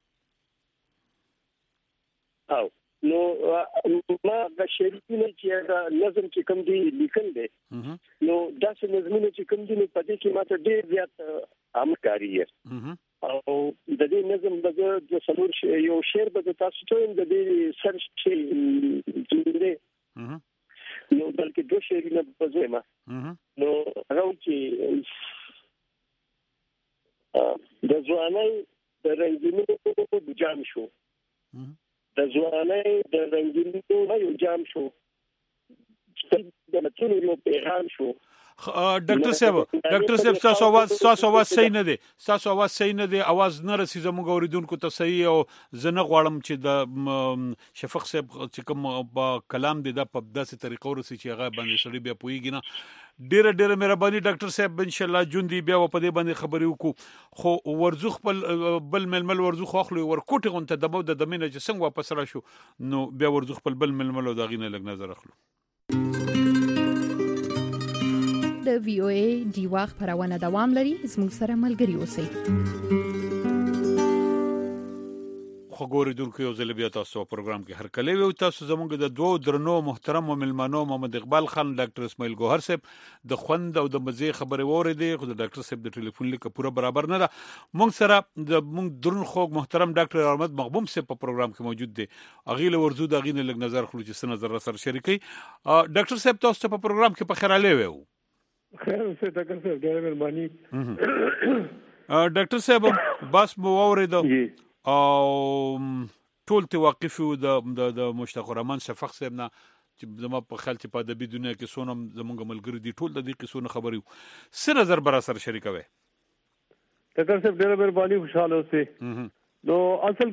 E: او نو ما د شریکینه چې نظم چې کوم دی لیکل دي نو دا څه نظمونه چې کوم دي په دې کې ماته ډېر زیات امکاري او د دې نظم د څلور یو شعر به تاسو ته د دې سر شي جوړه نو بلکې دوه شعرونه په ځما نو هغه چې د ځوانۍ د رنگینو د جام شو د ځوانۍ د رنگینو یو جام شو د متونو یو پیغام شو
B: ډاکټر صاحب تاسو आवाज صحیح نه دی आवाज نه رسي زموږ اوریدونکو ته صحیح او زنه غواړم چې د شفق صاحب چې کوم کلام دی د په داسې طریقو رسي چې هغه باندې سړي بیا پويږي نه ډیره مهرباني ډاکټر صاحب ان شاء الله جون دی بیا په دې باندې خبرې وکړو خو ورزخ بل ململ ورزخ اخلو ورکوټ غونته د دمنه چې څنګه واپس راشو نو بیا ورزخ بل ململ او داغینه لګ نظر اخلو
D: د VOA ډیوا خبرونه دوام لري زموږ سره ملګري اوسئ
B: خبرېدونکو یو ځل بیا تاسو په پروګرام کې هر کله وي تاسو زموږ د دوه درنو محترم ملمنو محمد اقبال خان ډاکټر اسماعیل ګوهر صاحب د خوند او د مزه خبرې وریدي خو د ډاکټر صاحب د ټلیفون لیک پوره برابر نه ده. موږ سره د موږ درن خو محترم ډاکټر احمد مغبوم صاحب په پروګرام کې موجود دي. اغیله ورزو د اغینه لګ نظر خلو چې څه نظر سره شریکي. ډاکټر صاحب تاسو په پروګرام کې په خیر علي وو.
E: خیر اوسه ډاکټر صاحب ډېر مهرباني.
B: ډاکټر صاحب بس مو اوریدو او ټول ته واقف وو د مشتاق الرحمن شفق صاحب نه چې زما په خیال چې په ادبي دنیا کې سونم زمونږ ملګری دي ټول د دې قصو خبري څه نظر بر سره شریکوي.
E: ډاکټر صاحب ډېر مهرباني خوشاله اوسه. نو اصل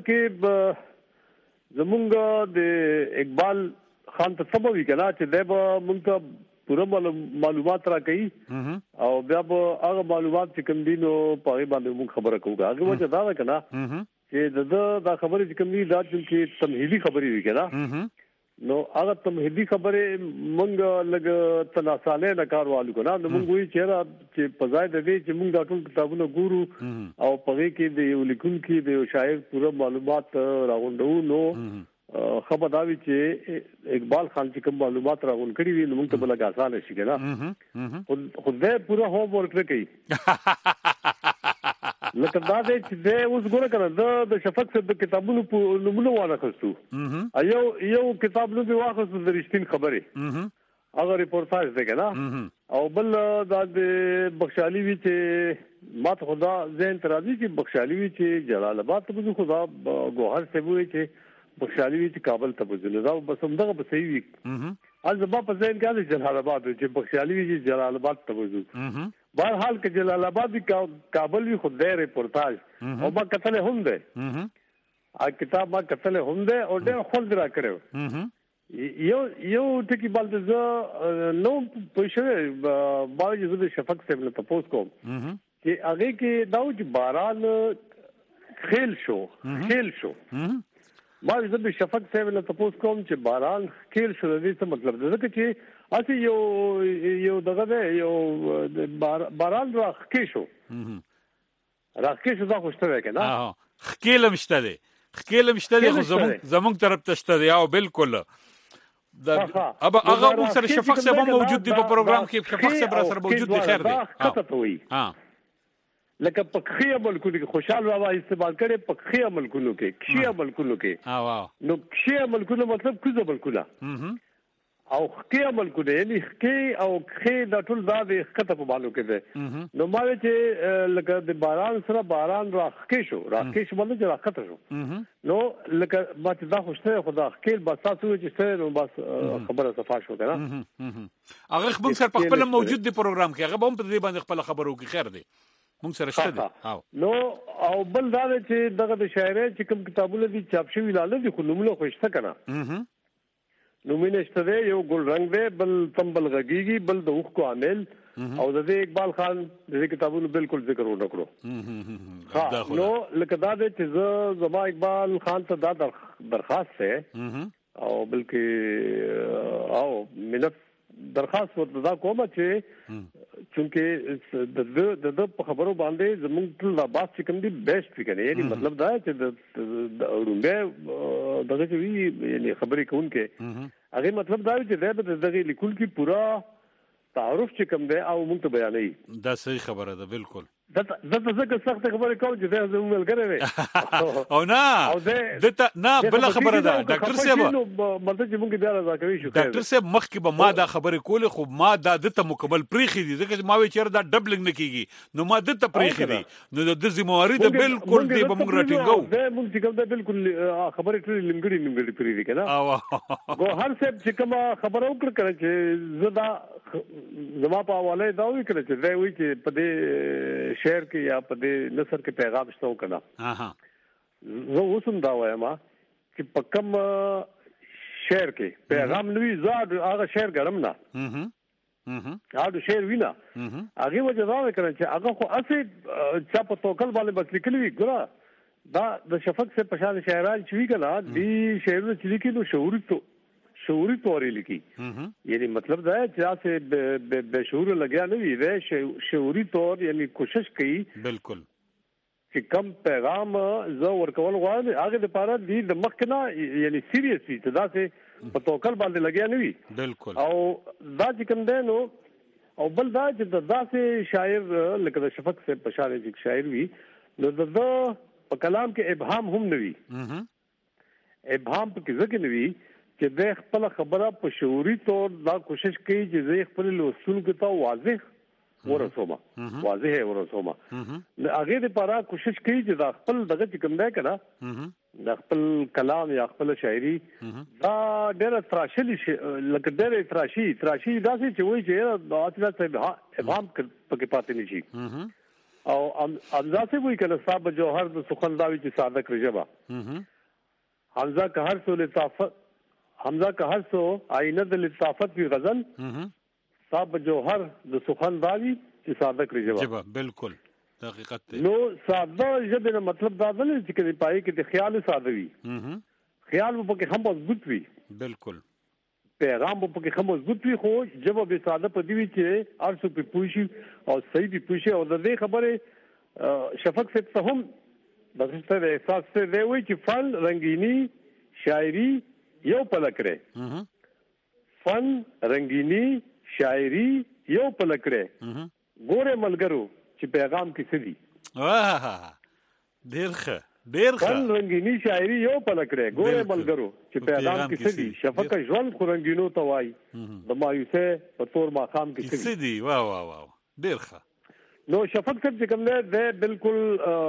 E: کې زمونږ د اقبال خان ته سبب وی کنا چې د مونږ پوره معلومات را کوي او بیا به هغه معلومات چې کوم دي نو په باندې موږ خبره کوو. هغه وجه دا ده کنا چې دا خبرې چې کوم دي دا چې تمهیدی خبرې وي کنه نو هغه تمهیدی خبرې مونږ لګ تناساله نه کاروالو کنه نو مونږ وی چې په ځای د دې چې مونږ دا ټول کتابونه ګورو او په کې د یو لیکونکي د یو شاعر پوره معلومات راغونډو نو خبر دا وی چې اقبال خان چې کوم معلومات راغون کړی وي نو مونږ ته بل آسان شي کنه خو دې پوره هوم ورک کوي لکه دا دې چې دې اوس ګوره کنه د شفق صاحب د کتابونو په نمونه وانه خستو یو کتاب نو به واخستو د رښتین خبره هغه ریپورتاج دی کنه او بل دا د بخشالي وی چې ماته خدا ذهن ترازی چې بخشالي وی چې جلال آباد ته خدا ګوهر صاحب وی چې بخشالي وی چې کابل ته بوزل دا بس همدغه به صحیح وي ازبا په ذهن کې جلال آباد چې بخشالي وی چې جلال آباد ته بوزل بهرحال کې جلال آباد کابل وی خود دی ریپورتاج او ما کتل هم دی ا کتاب ما کتل هم دی او ډېر خپل درا کړو یو ټکی بلته نو پوښښ باندې زه د شفق صاحب له تاسو کوم چې هغه کې داو چې باران خیل شو ما زه د شفق صاحب له تاسو کوم چې باران خیل شو د دې څه مطلب ده چې اته یو دغه ده یو باران راخکې شو دا خوشته ده کنه
B: خکیل مشته ده خو زمونږ طرف ته شته دی او بالکل دا ابا هغه مو سره شفق صاحب موجود دی په پروګرام کې شفق صاحب سره موجود دی خیر دی
E: لکه پخې ملکونو کې خوشحال بابا استعمال کړي پخې ملکونو کې کښې ملکونو کې نو کښې ملکونو مطلب کوزه ملکونه او خکې ملکونه یعنی خکې او خې د ټول دا د خطه په بالو کې ده نو ما چې لکه د باران سره باران راخکې شو باندې چې راخته شو نو لکه ما چې دا خوشته خدا خکې بس تاسو چې څه نو بس خبره صفه شو کنه
B: هغه خپل سره په خپل موجود دی پروګرام کې هغه هم په دې باندې خپل خبرو کې خیر دی مونږ سره شته دي
E: نو او بل دا چې دغه د شاعرۍ چې کوم کتابونه دي چاپ شوي لاله دي خو نومونه خوشته کنه نومونه شته یو ګل رنگ دی بل تمبل غږیږي بل د اوخ کو عامل او د اقبال خان د کتابونو بالکل ذکر ونکړو نو لکه دا چې زما اقبال خان ته دا درخواست ہے او بلکې او منت درخواست ورته دا کومه چې چونکه د په خبرو باندې زموږ ټول آباد چې کوم دي بیسټ وی کنه یعنی مطلب دا چې د اورنګه دغه چې وی یعنی خبرې کوونکې هغه مطلب دا چې دغه لیکل کی پورا تعارف چې کوم دی او موږ ته بیانې
B: دا صحیح خبره ده بالکل
E: دا څه سخت خبره کوم چې دا زموږ ملګری
B: او نه دته نه بل خبره ده ډاکټر صاحب
E: مطلب چې موږ بیا راځي شو
B: ډاکټر صاحب مخکې به ما دا خبره کوله خو ما دا دته مکمل پریخي دي ځکه ما وی چیر دا ډبلنګ نه کیږي نو ما دته پریخي دي نو د ذمہواری ده بالکل دی به موږ راټینګو
E: دا موږ چې کوم دا بالکل خبره ټول لنګړي پریږي کنه ګو هر څه چې کوم خبره وکړه چې زدا زما په حواله دا وی کړ چې دا وی چې په دې شعر کې یا په دې نثر کې پیغام شته وکړه زه اوسم دا وایم چې په کوم شعر کې پیغام نوی زاد هغه شعر ګرم نه هغه شعر وینا هغه وجه دا وکړ چې هغه خو اسې چا په توکل باندې بس لیکلی وی ګره دا د شفق سے پشان شاعران چې وی کړه دی شعرونه چې لیکي نو شعوری طور لیکي یعنی مطلب دا ہے چې بے شعور لگیا نہیں ہے شعوری طور یعنی کوشش کی
B: بالکل
F: چې کم پیغام زه ورکول غواړم هغه لپاره د مخکنه یعنی سیریسلی ته داسې په توکل باندې لګیا نه وي
B: بالکل
F: او دا چې کوم دی نو او بل دا چې داسې شاعر لکه د شفق صاحب په شان چې شاعر وي نو د په کلام کې ابهام هم نه وي ابهام په کې ځکه نه وي چې د خپل خبره په شعوري تور دا کوشش کوي چې زه خپل لوستونکو ته واضح ورسومه د هغه لپاره کوشش کوي چې دا خپل دغه چې کوم دی کنه د خپل کلام یا خپل شاعري دا ډېر تراشلی لکه ډېر تراشي داسې چې وایي چې دا اصله ابهام پکې پاتې نشي او حمزه سے وہی کہ صاحب جوہر سخنداوی کی صادق رجبا حمزہ کا ہر سو لطافت حمزہ کا ہر سو آئینہ لطافت کی غزل صاحب جوہر سخنداوی کی صادق رجبا
B: بالکل حقیقت
F: نو ساده جبه مطلب دا نه چې کله پای کې د خیال ساده وي خیال په کې هم مضبوط وي
B: بالکل
F: پیغام په کې هم مضبوط وي خو جبه به ساده په دی وی چې ارسو په پوښي او صحیح په پوښي او د دې خبره شفق سے ته هم د څه احساس سے دی وی چې فن رنگینی شاعری یو پلکره فن رنگینی شاعری یو پلکره ګوره ملګرو چې پیغام کې څه دي
B: واه ډیر ښه
F: فن رنگینی شاعری یو پلکره ګوره ملګرو چې پیغام کې څه دي شفق ژوند خو رنگینو ته وای د مایوسه په تور ماقام کې
B: څه دي واه ډیر ښه
F: نو شفق صاحب چې کوم دی بالکل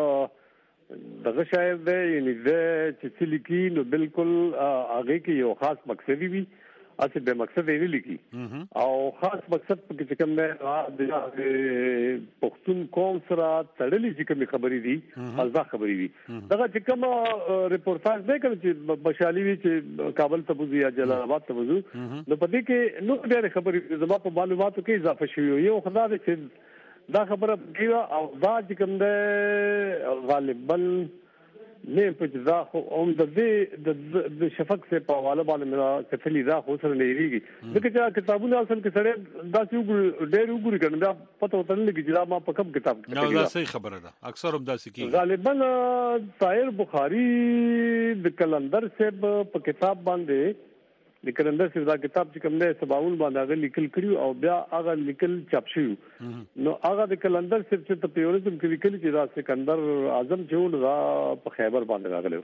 F: دغه شاعر دی یعنی چې څه لیکي نو بالکل هغه کې یو خاص مقصد وي اته به مقصد یې لیکي او خاص مقصد په کې کوم دی د پښتون قوم سره تړلې چې کوم خبرې دي ازا خبرې دي دغه چې کوم ریپورتاج دی چې بشالي وی چې کابل ته وځي یا جلال آباد ته وځي نو په دې کې نو ډېر خبرې زما په معلوماتو کې اضافه شوی یو خدای دې چې دا خبره کیوا او دا چې کوم دی غالبا نه په ځا خو هم د شفق سے په حواله باندې میرا کتلی دا خو سره لريږي ځکه چې کتابونه اصل کې سره دا چې ډېر وګوري کنه دا پته وته نه لګي چې ما په کوم کتاب
B: کې نو دا صحیح خبره ده اکثر هم دا سکی
F: غالبا طاهر بخاری د کلندر صاحب په کتاب باندې د کلندر صاحب دا کتاب چې کوم دی سباول باندې هغه لیکل کړیو او بیا هغه لیکل چاپ شوی نو هغه د کلندر صاحب چې پیورزم کې لیکل چې دا سکندر اعظم چې دا په خیبر باندې راغلی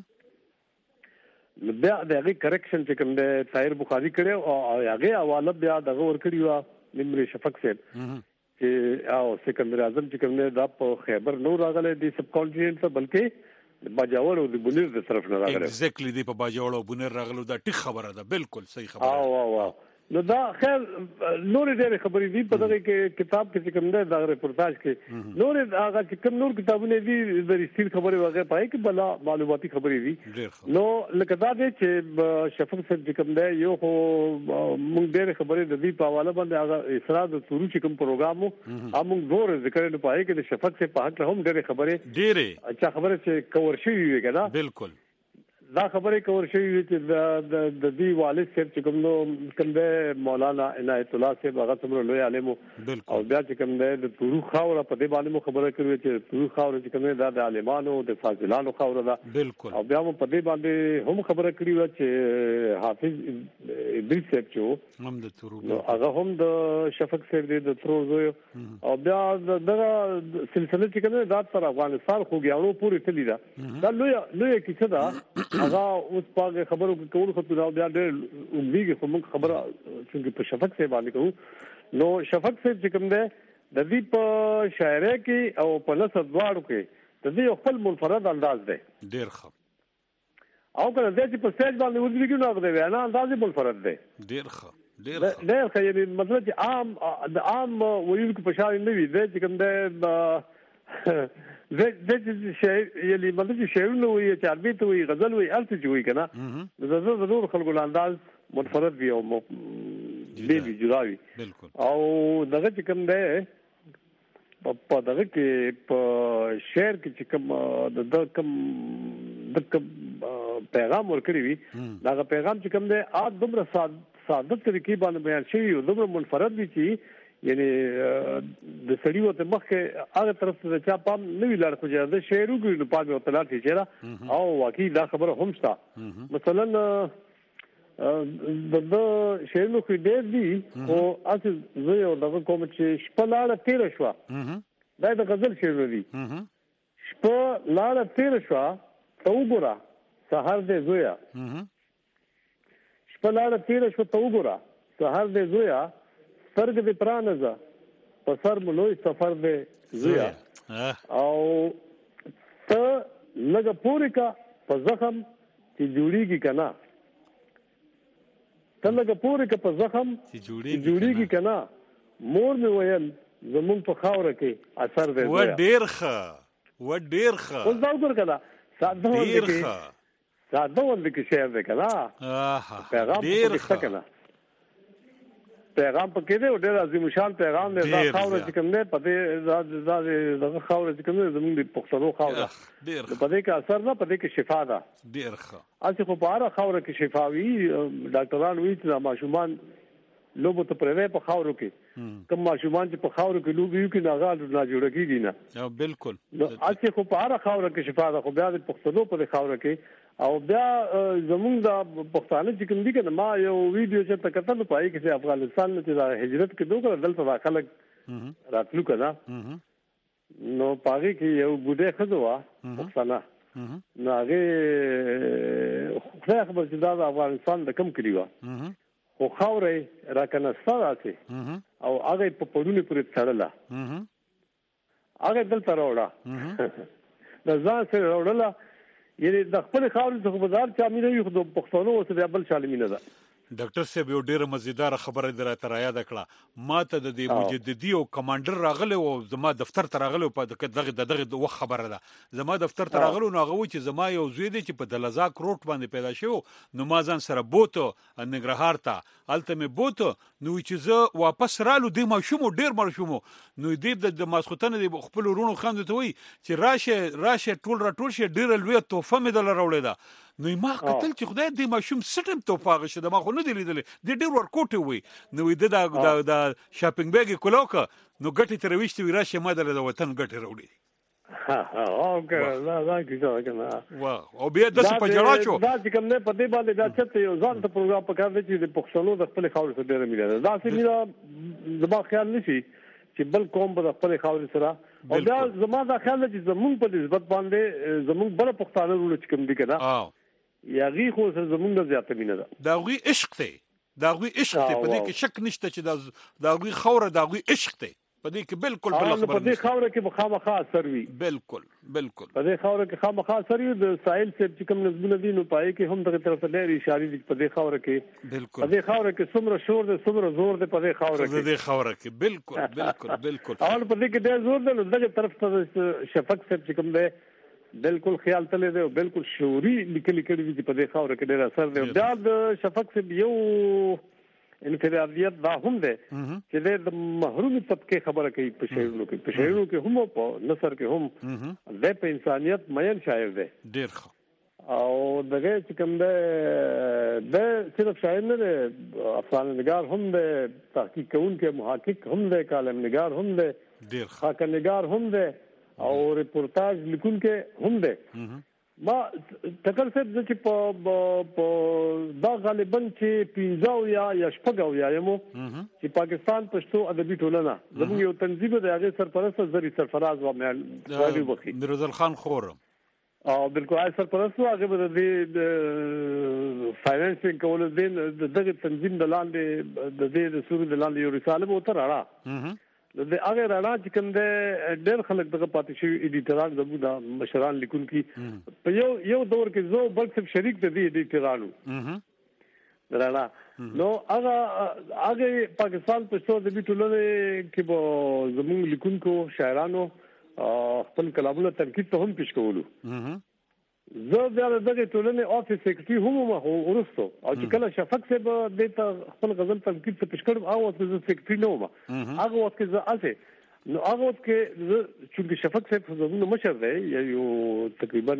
F: نو بیا دغه کریکشن چې کوم دی طاهر بخاری کړو او هغه حواله بیا دغه ور کړیو نمر شفق صاحب چې او سکندر اعظم چې کوم دی دا په خیبر نو راغلی دی سب کانټیننټ ته بلکې باجوړ او د بونیر د طرف نه راغلی
B: ایگزیکټلی دی په باجوړ او بونیر راغلو دا ټیک خبره ده بالکل صحیح خبره
F: واو نو دا خیر نور ډېر خبرې دي په دغه کې کتاب کې کوم دی دا ریپورتاج کې نور هغه چې کوم نور کتابونه دي د رښتینی خبرې وغه پای کې بلا معلوماتي خبرې دي نو لکه دا دی چې شفق صاحب چې کوم دی یو خو موږ ډېر خبرې د دې په حواله باندې هغه اسراء د تورو چې کوم پروګرامو موږ زور ذکر نه پای کې د شفق صاحب په حق هم ډېر خبرې
B: ډېرې
F: اچھا خبره چې کور شوی وي کنه
B: بالکل
F: دا خبرې کور شوی چې د دې والد صاحب چې کوم نو کنده مولانا عنایت الله صاحب هغه څومره لوی عالم او بیا چې کوم د تورو خاور په دې باندې مو خبره کړو چې تورو خاور چې کوم د عالمانو د فاضلانو خاور ده
B: بالکل
F: او بیا مو په دې باندې هم خبره کړو چې حافظ ادریس صاحب چې
B: هم د تورو
F: هغه هم د شفق صاحب د تورو زوی او بیا دغه سلسله چې کوم د افغانستان خو ګیاړو پوری تللی دا لوی کیسه ده هغه اوس په خبرو کې کول خو دا بیا ډېر امید خو موږ خبره چې په شفق صاحب باندې کوو نو شفق صاحب چې کوم دی د دې په شاعرۍ کې او په نثر دواړو کې د دې خپل منفرد انداز دی
B: ډېر ښه
F: او کله چې په سټیج باندې ودرېږي نو هغه دی نه انداز منفرد دی
B: ډېر ښه
F: ډېر ښه یعنی مطلب چې عام ویونکو په شان نه وي چې کوم دی د شاعر یلی مطلب چې شعرونه وي چې عربي ته وي غزل وي الته جوړي کنه د ضرور خلکو انداز منفرد وي او دی جدا وي او دغه چې کوم دی په دغه کې په شعر کې چې کوم د کوم پیغام ورکړي وي دا پیغام چې کوم دی دومره ساده طریقې باندې بیان شوی او دومره منفرد وي چې یعنی د سړی وته مخکې هغه طرف ته چا پام نه ویلار خو د شعرو کې په پام وته لاته چیرې او واقعي دا خبره هم شته مثلا د شعرونو کې ډېر دي او اصل زه یو دغه کوم چې شپه لاړه تیر شو دا د غزل شعر دی شپه لاړه تیر شو ته وګوره سحر دې زویا شپه لاړه تیر شو ته وګوره سحر دې زویا سترګ دې پرانځه په سر ملوي سفر دې زویا او ته لګه پوری کا په زخم چې جوړیږي کنا ته لګه پوری کا په زخم چې جوړیږي کنا مور مې ویل زمون په خاور کې اثر دې زویا
B: و ډیر ښه
F: اوس دا وګور کړه ساده ولې کې شعر دې کړه پیغام دې څه کړه پیغام پکې دی او ډېر عظیم شان پیغام دی دا خاور چې کوم نه پدې دا خاور چې کوم نه زموږ د پښتنو خاور پدې کې اثر نه پدې کې شفا ده
B: ډېر ښه
F: اسی خو په اړه خاور کې شفاوي ډاکټران وایي چې ماشومان لوبو ته پرې په خاورو کې کوم ماشومان چې په خاورو کې لوبي کوي نه نه جوړ کیږي نه
B: بالکل
F: اسی خو په اړه خاور کې شفا ده خو بیا د پښتنو په خاور کې او بیا زمونږ د پښتانه چې کوم دي کنه ما یو ویډیو چې تکتل پای کې چې افغانستان ته هجرت کې دوه دلته خلک راتلو کنه نو پاره کې یو بوډه خزوا پښتانه نو هغه خو خبر چې دا افغانستان د کم کړی و خو خاورې راکنه ساتي او هغه په پړونی پورې تړله هغه دلته راوړه د ځان سره راوړله یعنی د خپل خاورې څخه بازار چا مینه یو د پښتنو اوسه بل شالمینه ده
B: ډاکټر صاحب یو ډیره مزیدار خبره درته را یاد کړه ما ته د دې مجددي او کمانډر راغله او زما دفتر ته راغله په دغه وخت خبره ده زما دفتر ته راغله نو هغه چې زما یو زوی دی چې په دلزاک روټ باندې پیدا شو نو ما ځان سره بوته نګرهار ته الته مې بوته نو چې زه واپس رالو د ماشوم ډیر ماشوم نو دې د ماسختنه د خپل ورونو خاند ته وای چې راشه ټول شه ډیر لوی توفه مې دل راوړې ده نو ما قتل چې خدای دې ماشوم سټم توفاغه شه د ما خو نه دی لیدل د ډیر ورکوټه وي نو د شاپینګ بیگ کولوکه نو ګټي ترويشتي وی راشه ما د وطن ګټي راوړي
F: اوکې دا کیسه کنه
B: واو او بیا د څه په جړا شو
F: دا چې کوم نه پدې باندې دا چې یو ځان ته پروګرام پکار دی چې د پښتنو د خپل خاور سره ډېر مینه دا چې میرا زما خیال نشي چې بل قوم په خپل خاور سره او دا زما دا خیال چې زمونږ په نسبت باندې زمونږ بل پښتانه ورو چې کوم دي کنه یاغي خو زمونږ زیاته مینه ده
B: دا غوي عشق ته په دې کې شک نشته چې دا غوي خوره دا غوي عشق ته په دې کې بالکل بل خبر
F: په دې خوره کې مخامخه اثر وي
B: بالکل
F: په دې خوره کې خامخه اثر وي د ساحل سے چې کوم نسبونه دي نو پای کې هم دغه طرف ته ډېر اشاره دي په دې خوره کې
B: بالکل
F: په دې خوره کې څومره شور دي څومره زور دي په دې خوره کې
B: بالکل
F: او په دې کې ډېر زور دی دغه طرف ته شفق سے چې کوم دی بالکل خیال تللی دی او بالکل شعوري لیکلي کړي دي په دې خوره کې ډېر اثر دی بیا د شفق سے یو انفرادیت دا هم ده چې د محرومي طبقه خبره کوي په شعرونو کې هم په نثر کې هم د په انسانيت مېن شاعر ده
B: ډېر ښه
F: او دغه چې کوم ده د صرف شاعر نه ده افسانه نگار هم ده تحقیق کوونکی محقق هم ده کالم نگار هم ده
B: ډېر ښه
F: خاکه نگار هم ده او ریپورتاج لیکونکی هم ده ما تکل صاحب چې په دا غالبا چې 15 یا شپږ یا یمو چې پاکستان پښتو ادبي ټولنه زموږ یو تنظیم دی هغه سرپرست زری سرفراز و مې وخی
B: میرزل خان خورم
F: او بالکل هغه سرپرست هغه د فاینانسینګ کول دین دغه تنظیم د لاندې د دې سوري د لاندې یو رساله وو تر راړه د هغه رانا چې کوم د ډېر خلک دغه پاتې شوی ایډیټران زموږ د مشران لیکونکي په یو دور کې زه بل څه شریک د دې ایډیټرانو رانا نو هغه پاکستان په څو د ټولنې کې به زموږ لیکونکو شاعرانو خپل کلامونه تنقید ته هم پیش کولو زه بیا دغه ټولنې افیس سیکریټري هم ورستو او چې کله شفق صاحب د خپل غزل تنقید ته پیش کړم او د سیکریټري نو هغه وخت کې زه اسه نو هغه وخت کې چې شفق صاحب زموږ مشر دی یو تقریبا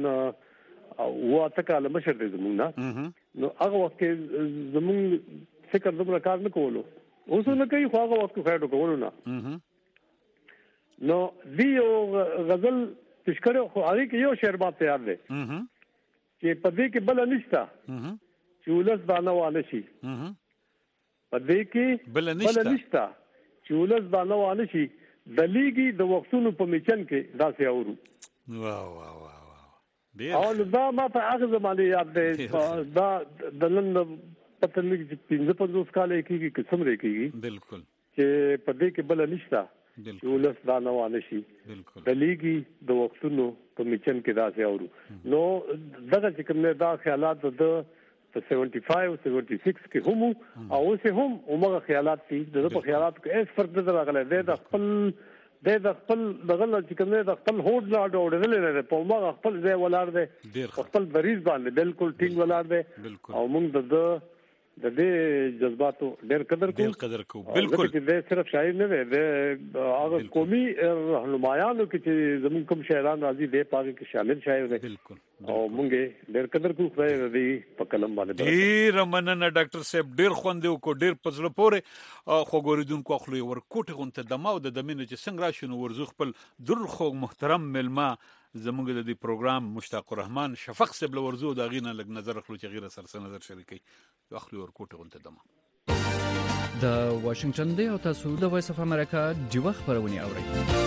F: او تکاله مشر دی زموږ نه نو هغه وخت کې زموږ فکر دومره کار نه کولو اوس نه کوي خو هغه وخت خېټو کوونه نه نو دیو غزل تشکره خو هغه کې یو شعر ما تیار دی چې په دې کې بل نشتا چې ولس باندې وانه شي په دې کې بل نشتا چې ولس باندې وانه شي د لیګي د وختونو په میچن کې داسې اورو واه او دا ما په هغه زمانه یاد دی دا د نن پته لګي 15 کال کېږي قسم لري کېږي بالکل چې په دې کې بل نشتا چې ولس باندې وانه شي د لیګي د وختونو په میچن کې داسې اورو نو دغه چې کوم دا خیالات د 75 76 کې هم او اوسه هم عمره خیالات دي د په خیالات کې اس فرق نظر راغلی دی د خپل دغه چې کوم د خپل هوډ لا ډوډل نه په عمره خپل ځای ولار دی خپل بریز باندې بالکل ټینګ ولار دی او موږ د دې جذباتو ډېر قدر کوو بالکل چې صرف شاعر نه دی د هغه قومي رهنمایانو کې چې زموږ کوم شاعران راځي د پاګه کې شامل شاعر دی بالکل او موږ ډېر قدر کوو خدای دې په کلم باندې ډېر مننه ډاکټر صاحب ډېر خوند کو ډېر پزله پورې خو ګوریدونکو خپل ورکوټ غونته د ماو د دمنه چې څنګه راشنو ورزو خپل در خو محترم ملما زموږ د دې پروګرام مشتاق الرحمن شفق صاحب لورزو دا غینه لګ نظر خلو چې غیره سره نظر شریکي اخلي ورکوټ غونته دمه
G: د واشنگټن دی او تاسو د وایس اف امریکا دیو خبرونه اورئ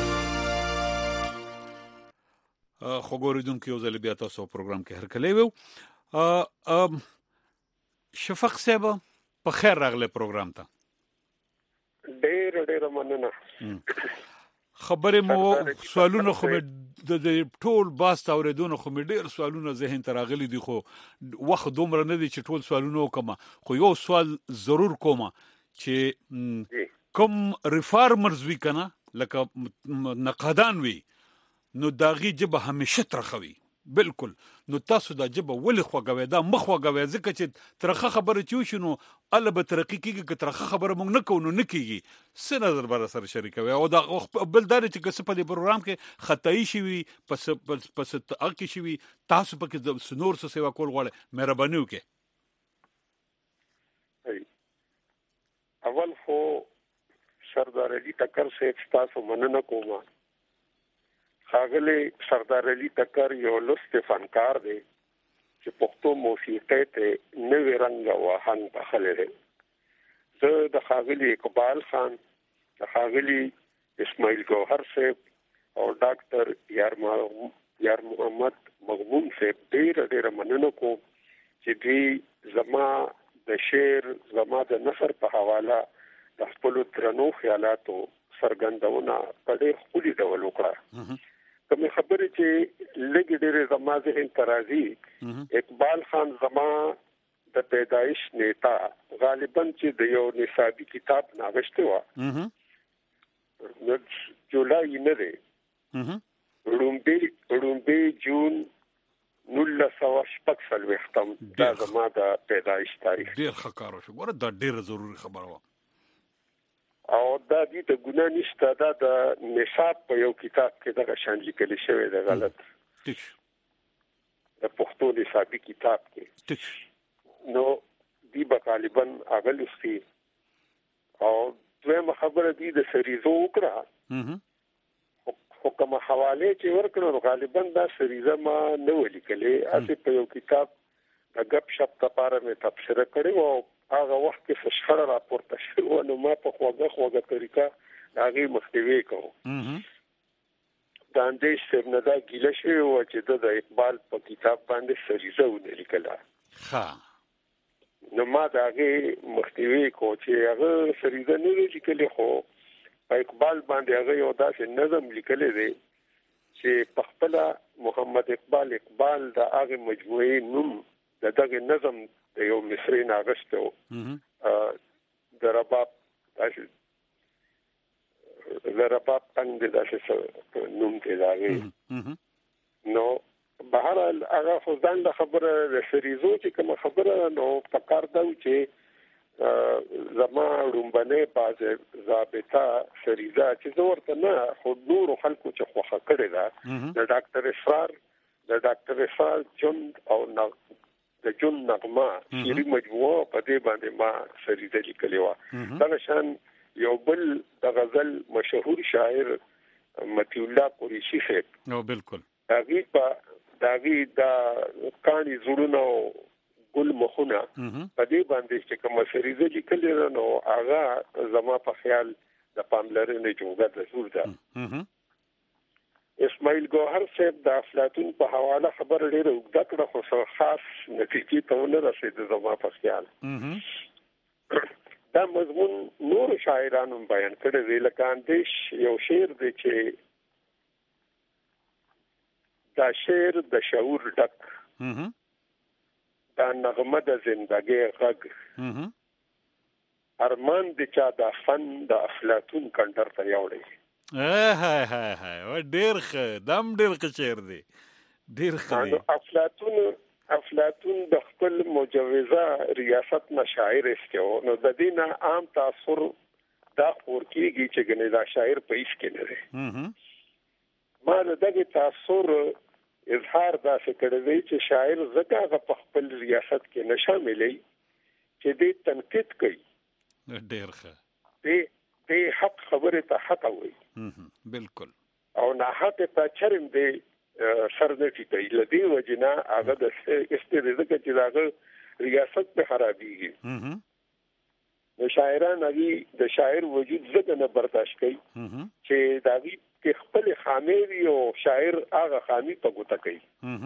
B: خو ګوریدونکو یو ځل بیا تاسو پروګرام کې هر کله وو شفق صاحب په خیر راغله پروګرام ته
E: ډېر مننه
B: خبره مو سوالونه خو د ټول باست اوریدونه خو ډیر سوالونه ذهن ته راغلي دي خو وخت دومره نه دي چې ټول سوالونه وکم خو یو سوال ضرور کوم چې کوم ریفارمرز وی کنه لکه نقادان وی نو داغي جبه همیشه ترخوي بالکل نو تاسو دا جبه ولې خوګوي دا مخ خوګوي ځکه چې ترخه خبره چوي شنو الله به ترقی کیږي که ترخه خبره مونږ نه کوو نه کیږي څه نظر بر سره شریکوي او دا بل دار چې کس په دې پروګرام کې خطای شي پس اکی شي تاسو پکې د سنور سره سیوا کول غواړي مهرباني وکړئ
E: اول خو سردار علي ټکر صاحب تاسو مننه کوم ښاغلی سردار علي ټکر یو لوست فنکار دی چې پښتو موسیقۍ ته نوې رنګ او آهنګ بخښلی دی زه د ښاغلي اقبال خان د ښاغلي اسماعیل ګوهر صاحب او ډاکټر یار محمد مغموم صاحب ډېره مننه کوم چې دوی زما د شعر زما د نثر په حواله د خپلو درنو خیالاتو څرګندونه په ډېر ښکلي ډول وکړه کومې خبرې چې لږ ډېرې زما ذهن ته راځي اقبال خان زما د پیدایش نیټه غالبا چې د یو نصابي کتاب ناغشته و نو جولای نه دی رومبي جون 1940 دا زما د پیدایش تاریخ
B: ډېر ښه کار وشو ګوره دا ډېره ضروري خبره و
E: او دا دې د ګناه نشته دا د نصاب په یو کتاب کې دغه شان لیکل شوی دی غلط د پښتو نصابي کتاب کې نو دی به غالبا اغلستی او دویمه خبره دی د سریزو وکړه خو کوم حواله چې ورکړو غالبا دا سریزه ما نه ولیکلې اته په یو کتاب د غب شپ لپاره مې تفسیر کړی او هغه وخت کې فشخره راپورته شو نو ما په خوږه طریقه هغه محتوی کوم دا اندیش سبنه دا ګیله شوی و چې د اقبال په کتاب باندې سریزه ولیکله نو ما دا هغه محتوی کو چې هغه سریزه نه لیکلې خو په اقبال باندې هغه یو داسې نظم لیکلی دی چې په خپل محمد اقبال د هغه مجموعې نوم دغه نظم د یو مصری ناغشتو د رباب څنګه داسې نوم دی راغی نو بهرحال هغه خو ځان د خبره د سریزو چې کوم خبره نو پکار دا چې زما رومبنه باز ضابطه سریزه چې ورته نه خو نور خلکو چې خوخه کړی دا د ډاکټر اسرار جون او
F: د جون نغمه شيري مجموعه په دې باندې ما سریده لیکلی و دا شان یو بل د غزل مشهور شاعر متی الله قریشی صاحب
B: نو بالکل
F: داغي دا کانی زړونو ګل مخونه په دې باندې چې کوم سریده لیکلی نو هغه زما په خیال د پاملرنې جوړه د زور ده اسماعیل ګوهر صاحب د افلاطون په حواله خبر ډیره وګړه کړه خو خاص نتیجې ته ونه رسید زما په خیال دا مضمون نور شاعرانو بیان کړی دی لکه اندیش یو شعر دی چې دا شعر د شعور ډک دا نغمه د زندګۍ غږ ارمان د چا د فن د افلاطون کندر ته یوړی
B: هاي ډیر ښه دم ډیر ښه شعر دی ډیر ښه افلاطون د خپل مجوزه ریاست شاعر استو نو د دینه عام تاثر دا خور کیږي چې ګنې دا شاعر په هیڅ کې نه دی ما دغه تاثر اظهار دا څه دی چې شاعر زګه په خپل ریاست کې نشاملې چې دې تنقید کوي ډیر ښه
F: دې حق خبره ته حق وي
B: بالکل
F: او نه حق ته چرم دې سرنټی کوي لدی وجنا هغه د استدلال چې داغه ریاست په خرابېږي نو شاعران هغه د شاعر وجود زګ نه برداشت کوي چې داوی کې خپل خامي او شاعر هغه خامي په ګوته کوي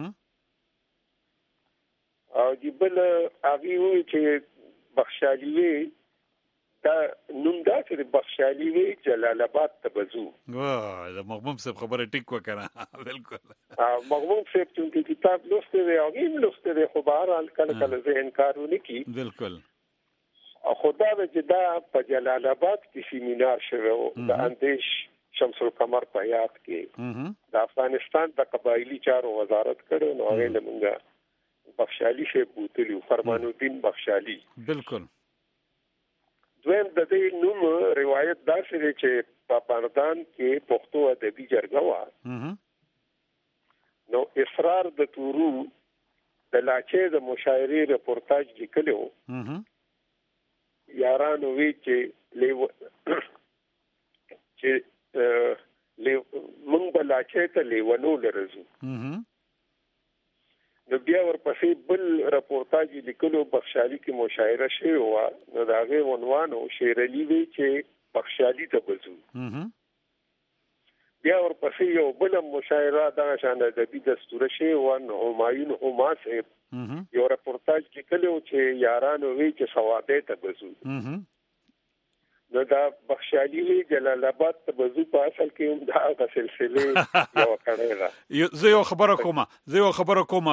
F: او جبل هغه وی چې بخشالي وی دا نوم دا چې بخشالي وی جلال آباد ته بزو
B: واه دا مغموم صاحب خبره ټیک وکړه بالکل
F: مغموم صاحب چې کتاب لوسته دی او غیم لوسته دی خو بهر حال کله زه انکارونه کی
B: بالکل
F: خدا د جدا په جلال آباد کې سیمینار شوه د اندیش شمس القمر په یاد کې د افغانستان د قبایلی چارو وزارت کړو نو هغه لمونږه بخشالي شه بوتلی فرمان الدین بخشالي
B: بالکل
F: دویم د دې نوم روایت دا شوی چې په پاردان کې پښتو ادبي جرګه و نو اصرار د تورو د لاچې د مشاعرې رپورتاج لیکلو یارانو وی چې مونږ به لاچې ته لیونو لرزو نو بیا ورپسې بل رپورتاج لیکلو بخشالي کې مشاعره شوی و نو دا غي عنوان او شعر علی وی چې بخشالي ته بزو بیا ورپسې یو بل مشاعره دا شان د دې دستور شوی و نو همایون هما صاحب یو رپورتاج لیکلو چې یارانو وی چې سواده ته بزو نو دا بخشالي وی جلال آباد ته بزو په اصل کې دا د سلسله یو کړه
B: زه یو خبره کوم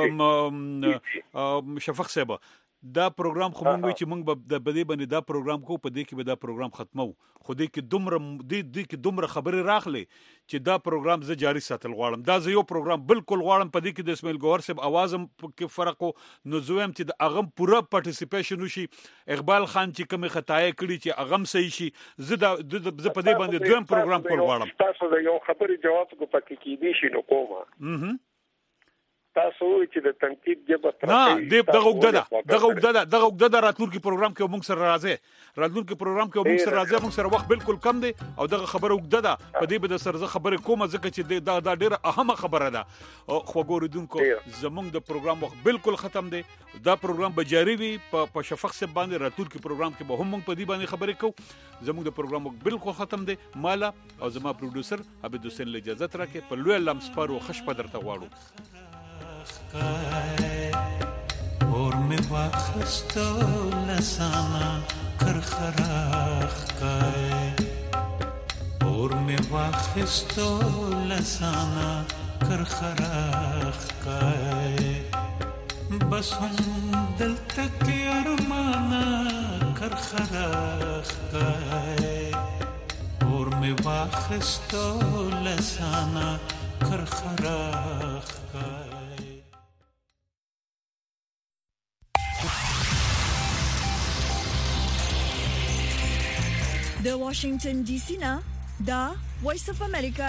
B: شفق صاحب دا پروګرام خو مونږ چې مونږ د بدی باندې دا پروګرام کو په دې کې به دا پروګرام ختمو خو دې کې دومره خبرې راخلې چې دا پروګرام زه جاری ساتل غواړم دا زه یو پروګرام بالکل غواړم په دې کې د اسماعیل ګوهر صاحب आवाज هم کې فرق نو زویم چې د اغم پوره پارټیسیپیشن وشي اقبال خان چې کوم خطای کړي چې اغم صحیح شي زه په دې باندې دویم پروګرام کول غواړم
F: تاسو د یو خبرې جواب کو پکې کې دي شي نو کومه تاسو چې د تنقید جبه
B: نه دغه وګړه راتلونکي پروګرام کې موږ سره راځي موږ سره وخت بالکل کم دی او دغه خبره وګړه په دې به سره خبره کومه ځکه چې دا ډیره اهمه خبره ده خو ګوردونکو زموږ د پروګرام وخت بالکل ختم دی دا پروګرام به جاری وي په شفق سے باندې راتلونکي پروګرام کې به هم موږ په دې باندې خبرې کوو زموږ د پروګرام وخت بالکل ختم دی مالا او زما پروډوسر عبد حسین اجازه راکې په لوی لمسپارو خش پدرته واړو
H: اور میں واخستو لسانا کرخراخ کائے اور میں واخستو لسانا کرخراخ کائے بس ہم دل تک ارمانا کرخراخ کائے اور میں واخستو لسانا کرخراخ کائے
I: د واشنگټن ډي سي نه دا وایس اف امریکا